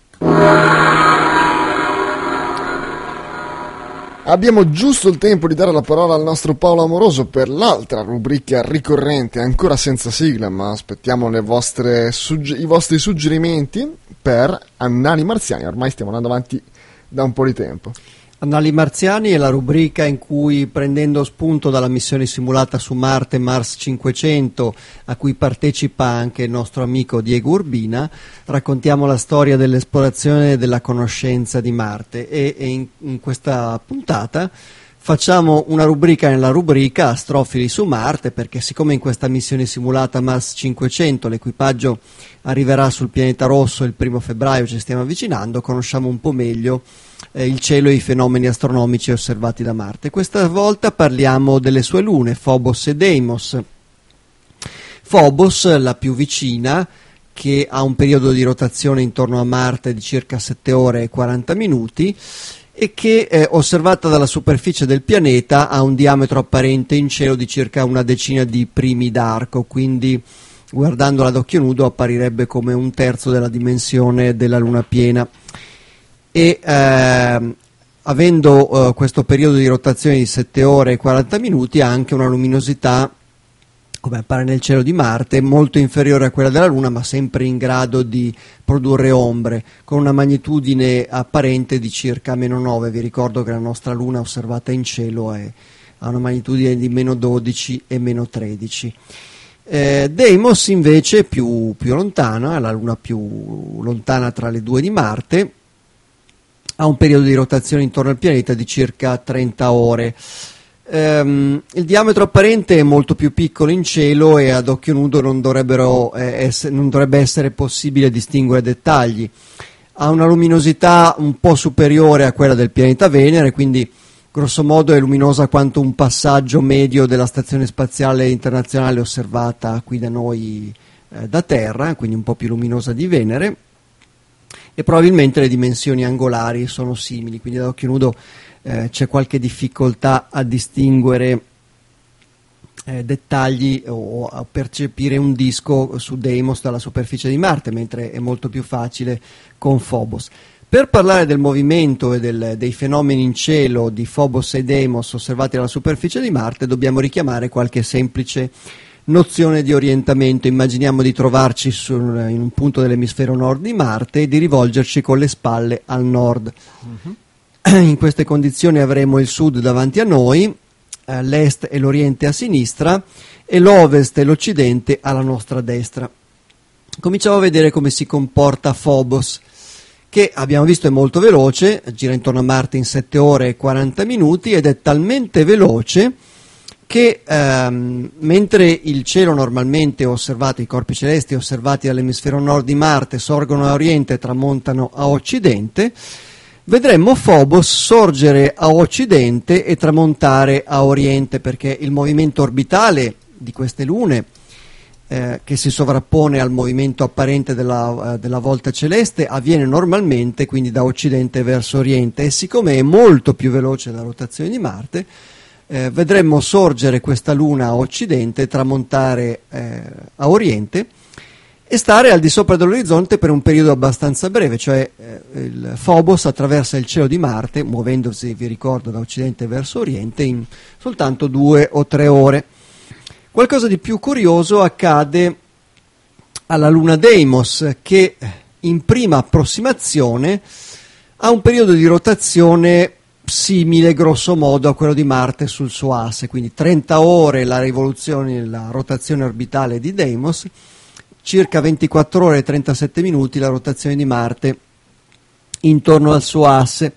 Abbiamo giusto il tempo di dare la parola al nostro Paolo Amoroso per l'altra rubrica ricorrente, ancora senza sigla, ma aspettiamo le vostre sugge- i vostri suggerimenti per Annali Marziani. Ormai stiamo andando avanti da un po' di tempo. Annali Marziani è la rubrica in cui, prendendo spunto dalla missione simulata su Marte Mars cinquecento, a cui partecipa anche il nostro amico Diego Urbina, raccontiamo la storia dell'esplorazione e della conoscenza di Marte, e, e in, in questa puntata facciamo una rubrica nella rubrica Astrofili su Marte, perché siccome in questa missione simulata Mars cinquecento l'equipaggio arriverà sul pianeta rosso il primo febbraio, ci stiamo avvicinando, conosciamo un po' meglio eh, il cielo e i fenomeni astronomici osservati da Marte. Questa volta parliamo delle sue lune, Phobos e Deimos. Phobos, la più vicina, che ha un periodo di rotazione intorno a Marte di circa sette ore e quaranta minuti, e che, eh, osservata dalla superficie del pianeta, ha un diametro apparente in cielo di circa una decina di primi d'arco, quindi guardandola ad occhio nudo apparirebbe come un terzo della dimensione della luna piena. E eh, avendo eh, questo periodo di rotazione di sette ore e quaranta minuti, ha anche una luminosità, come appare nel cielo di Marte, molto inferiore a quella della Luna, ma sempre in grado di produrre ombre, con una magnitudine apparente di circa meno nove. Vi ricordo che la nostra Luna osservata in cielo è, ha una magnitudine di meno dodici e meno tredici. Eh, Deimos invece è più, più lontana, è la Luna più lontana tra le due di Marte, ha un periodo di rotazione intorno al pianeta di circa trenta ore. Um, il diametro apparente è molto più piccolo in cielo e ad occhio nudo non, dovrebbero, eh, essere, non dovrebbe essere possibile distinguere dettagli. ha una luminosità un po' superiore a quella del pianeta Venere, quindi grosso modo è luminosa quanto un passaggio medio della Stazione Spaziale Internazionale osservata qui da noi eh, da Terra, quindi un po' più luminosa di Venere, e probabilmente le dimensioni angolari sono simili, quindi ad occhio nudo eh, c'è qualche difficoltà a distinguere eh, dettagli o a percepire un disco su Deimos dalla superficie di Marte, mentre è molto più facile con Phobos. Per parlare del movimento e del, dei fenomeni in cielo di Phobos e Deimos osservati alla superficie di Marte dobbiamo richiamare qualche semplice nozione di orientamento. Immaginiamo di trovarci sul, in un punto dell'emisfero nord di Marte e di rivolgerci con le spalle al nord. Uh-huh. In queste condizioni avremo il sud davanti a noi, eh, l'est e l'oriente a sinistra e l'ovest e l'occidente alla nostra destra. Cominciamo a vedere come si comporta Phobos, che abbiamo visto è molto veloce, gira intorno a Marte in sette ore e quaranta minuti ed è talmente veloce che ehm, mentre il cielo normalmente osservato, i corpi celesti osservati dall'emisfero nord di Marte sorgono a oriente e tramontano a occidente, vedremmo Phobos sorgere a occidente e tramontare a oriente, perché il movimento orbitale di queste lune eh, che si sovrappone al movimento apparente della, uh, della volta celeste avviene normalmente quindi da occidente verso oriente, e siccome è molto più veloce della rotazione di Marte, Eh, vedremmo sorgere questa luna a occidente e tramontare eh, a oriente e stare al di sopra dell'orizzonte per un periodo abbastanza breve, cioè eh, il Phobos attraversa il cielo di Marte muovendosi, vi ricordo, da occidente verso oriente in soltanto due o tre ore. Qualcosa di più curioso accade alla luna Deimos, che in prima approssimazione ha un periodo di rotazione simile grosso modo a quello di Marte sul suo asse, quindi trenta ore la rivoluzione, la rotazione orbitale di Deimos, circa ventiquattro ore e trentasette minuti la rotazione di Marte intorno al suo asse.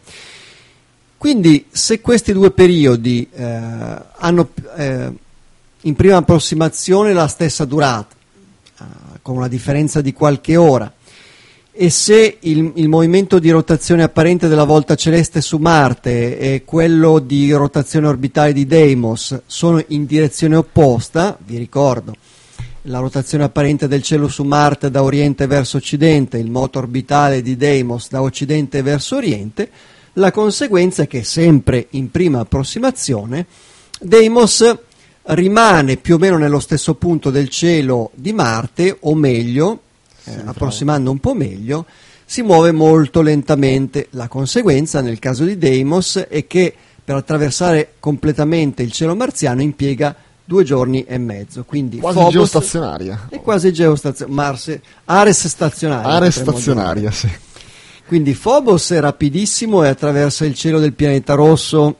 Quindi se questi due periodi eh, hanno eh, in prima approssimazione la stessa durata, eh, con una differenza di qualche ora, e se il, il movimento di rotazione apparente della volta celeste su Marte e quello di rotazione orbitale di Deimos sono in direzione opposta, vi ricordo, la rotazione apparente del cielo su Marte da oriente verso occidente, il moto orbitale di Deimos da occidente verso oriente, la conseguenza è che sempre in prima approssimazione Deimos rimane più o meno nello stesso punto del cielo di Marte, o meglio, Eh, approssimando un po' meglio, si muove molto lentamente. La conseguenza nel caso di Deimos è che per attraversare completamente il cielo marziano impiega due giorni e mezzo, quindi quasi Phobos geostazionaria. è quasi geostazionaria, Mars, Ares stazionaria. Ares stazionaria, sì. Quindi Phobos è rapidissimo e attraversa il cielo del pianeta rosso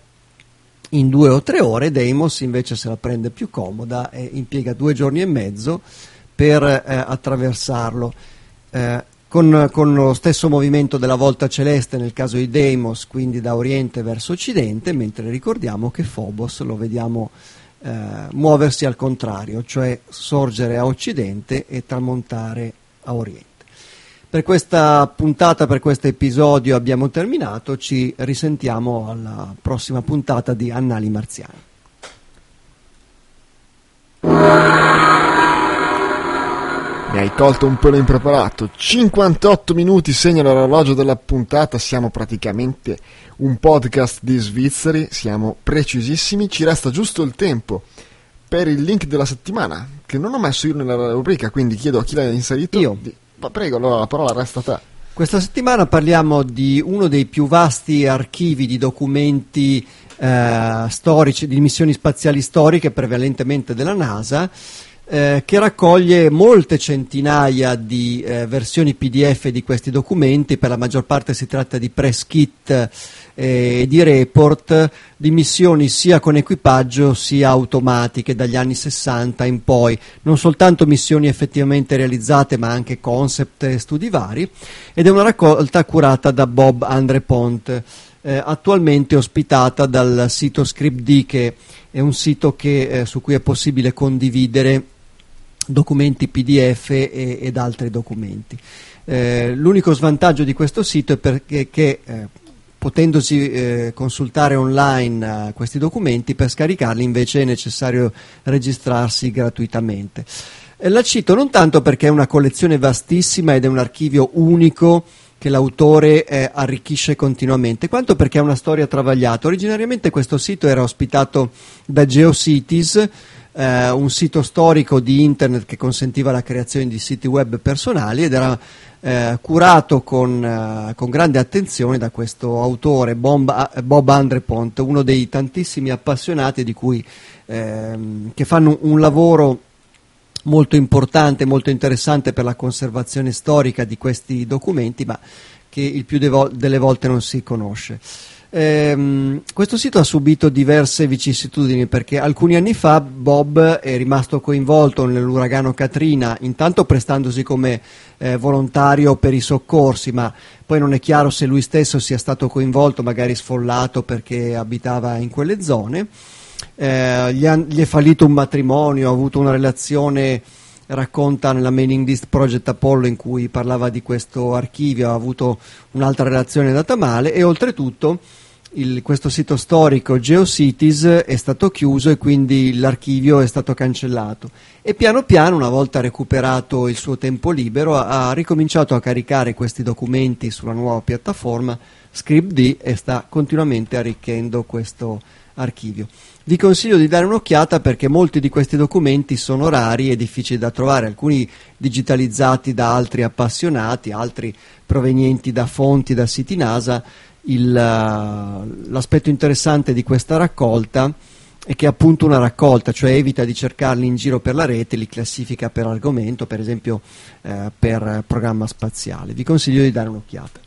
in due o tre ore. Deimos invece se la prende più comoda e impiega due giorni e mezzo per eh, attraversarlo, eh, con, con lo stesso movimento della volta celeste nel caso di Deimos, quindi da oriente verso occidente, mentre ricordiamo che Phobos lo vediamo eh, muoversi al contrario, cioè sorgere a occidente e tramontare a oriente. Per questa puntata, per questo episodio abbiamo terminato, ci risentiamo alla prossima puntata di Annali Marziani. Mi hai colto un pelo impreparato. cinquantotto minuti segnano l'orologio della puntata. Siamo praticamente un podcast di svizzeri. Siamo precisissimi. Ci resta giusto il tempo per il link della settimana, che non ho messo io nella rubrica, quindi chiedo a chi l'ha inserito. Io. Di... Ma prego, allora la parola resta a te. Questa settimana parliamo di uno dei più vasti archivi di documenti eh, storici, di missioni spaziali storiche, prevalentemente della NASA, Eh, che raccoglie molte centinaia di eh, versioni P D F di questi documenti. Per la maggior parte si tratta di press kit e eh, di report di missioni sia con equipaggio sia automatiche dagli anni sessanta in poi, non soltanto missioni effettivamente realizzate ma anche concept e studi vari, ed è una raccolta curata da Bob Andre Pont, eh, attualmente ospitata dal sito ScriptD, che è un sito che, eh, su cui è possibile condividere documenti P D F e, ed altri documenti. Eh, l'unico svantaggio di questo sito è perché che, eh, potendosi eh, consultare online eh, questi documenti, per scaricarli invece è necessario registrarsi gratuitamente. Eh, la cito non tanto perché è una collezione vastissima ed è un archivio unico che l'autore eh, arricchisce continuamente, quanto perché è una storia travagliata. Originariamente questo sito era ospitato da GeoCities, eh, un sito storico di internet che consentiva la creazione di siti web personali, ed era eh, curato con, eh, con grande attenzione da questo autore Bob, Bob Andrepont, uno dei tantissimi appassionati di cui, ehm, che fanno un lavoro molto importante, molto interessante per la conservazione storica di questi documenti, ma che il più de vo- delle volte non si conosce. Ehm, questo sito ha subito diverse vicissitudini, perché alcuni anni fa Bob è rimasto coinvolto nell'uragano Katrina, intanto prestandosi come eh, volontario per i soccorsi, ma poi non è chiaro se lui stesso sia stato coinvolto, magari sfollato perché abitava in quelle zone. Eh, gli, ha, gli è fallito un matrimonio, ha avuto una relazione, racconta nella mailing list Project Apollo in cui parlava di questo archivio, ha avuto un'altra relazione andata male, e oltretutto il, questo sito storico GeoCities è stato chiuso e quindi l'archivio è stato cancellato, e piano piano, una volta recuperato il suo tempo libero, ha, ha ricominciato a caricare questi documenti sulla nuova piattaforma ScriptD e sta continuamente arricchendo questo archivio. Vi consiglio di dare un'occhiata perché molti di questi documenti sono rari e difficili da trovare, alcuni digitalizzati da altri appassionati, altri provenienti da fonti, da siti NASA. Il, l'aspetto interessante di questa raccolta è che è appunto una raccolta, cioè evita di cercarli in giro per la rete, li classifica per argomento, per esempio eh, per programma spaziale. Vi consiglio di dare un'occhiata.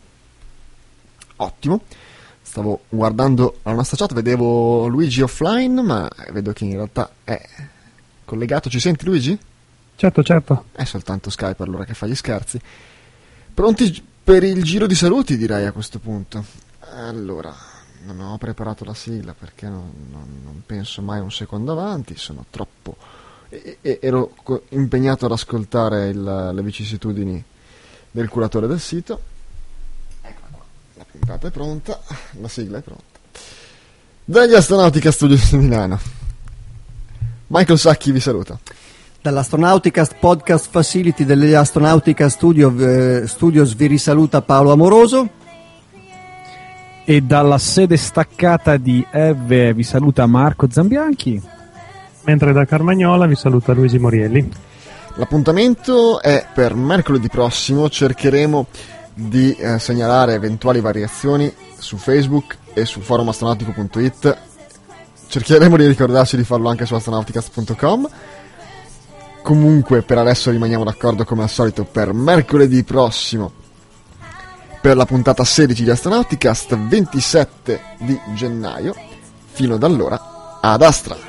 Ottimo. Stavo guardando la nostra chat, vedevo Luigi offline, ma vedo che in realtà è collegato. Ci senti, Luigi? Certo, certo. È soltanto Skype allora che fa gli scherzi. Pronti per il giro di saluti, direi, a questo punto. Allora, non ho preparato la sigla perché non, non, non penso mai un secondo avanti, sono troppo... E, e, ero impegnato ad ascoltare il, le vicissitudini del curatore del sito. La puntata è pronta, la sigla è pronta. Dagli Astronautica Studios di Milano, Michael Sacchi vi saluta. Dall'Astronauticast Podcast Facility delle Astronautica Studio, eh, Studios vi risaluta Paolo Amoroso. E dalla sede staccata di Eve vi saluta Marco Zambianchi. Mentre da Carmagnola vi saluta Luigi Morielli. L'appuntamento è per mercoledì prossimo, cercheremo di eh, segnalare eventuali variazioni su Facebook e sul forum astronautico punto it. Cercheremo di ricordarci di farlo anche su astronauticast punto com. Comunque per adesso rimaniamo d'accordo come al solito per mercoledì prossimo per la puntata sedici di Astronauticast, ventisette di gennaio. Fino ad allora, ad Astra!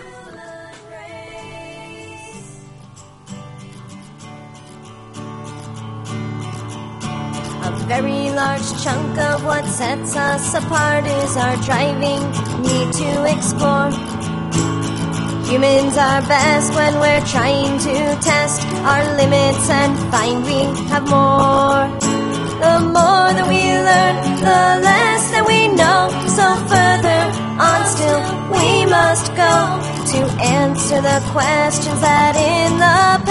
Very large chunk of what sets us apart is our driving need to explore. Humans are best when we're trying to test our limits and find we have more. The more that we learn, the less that we know. So further on still we must go to answer the questions that in the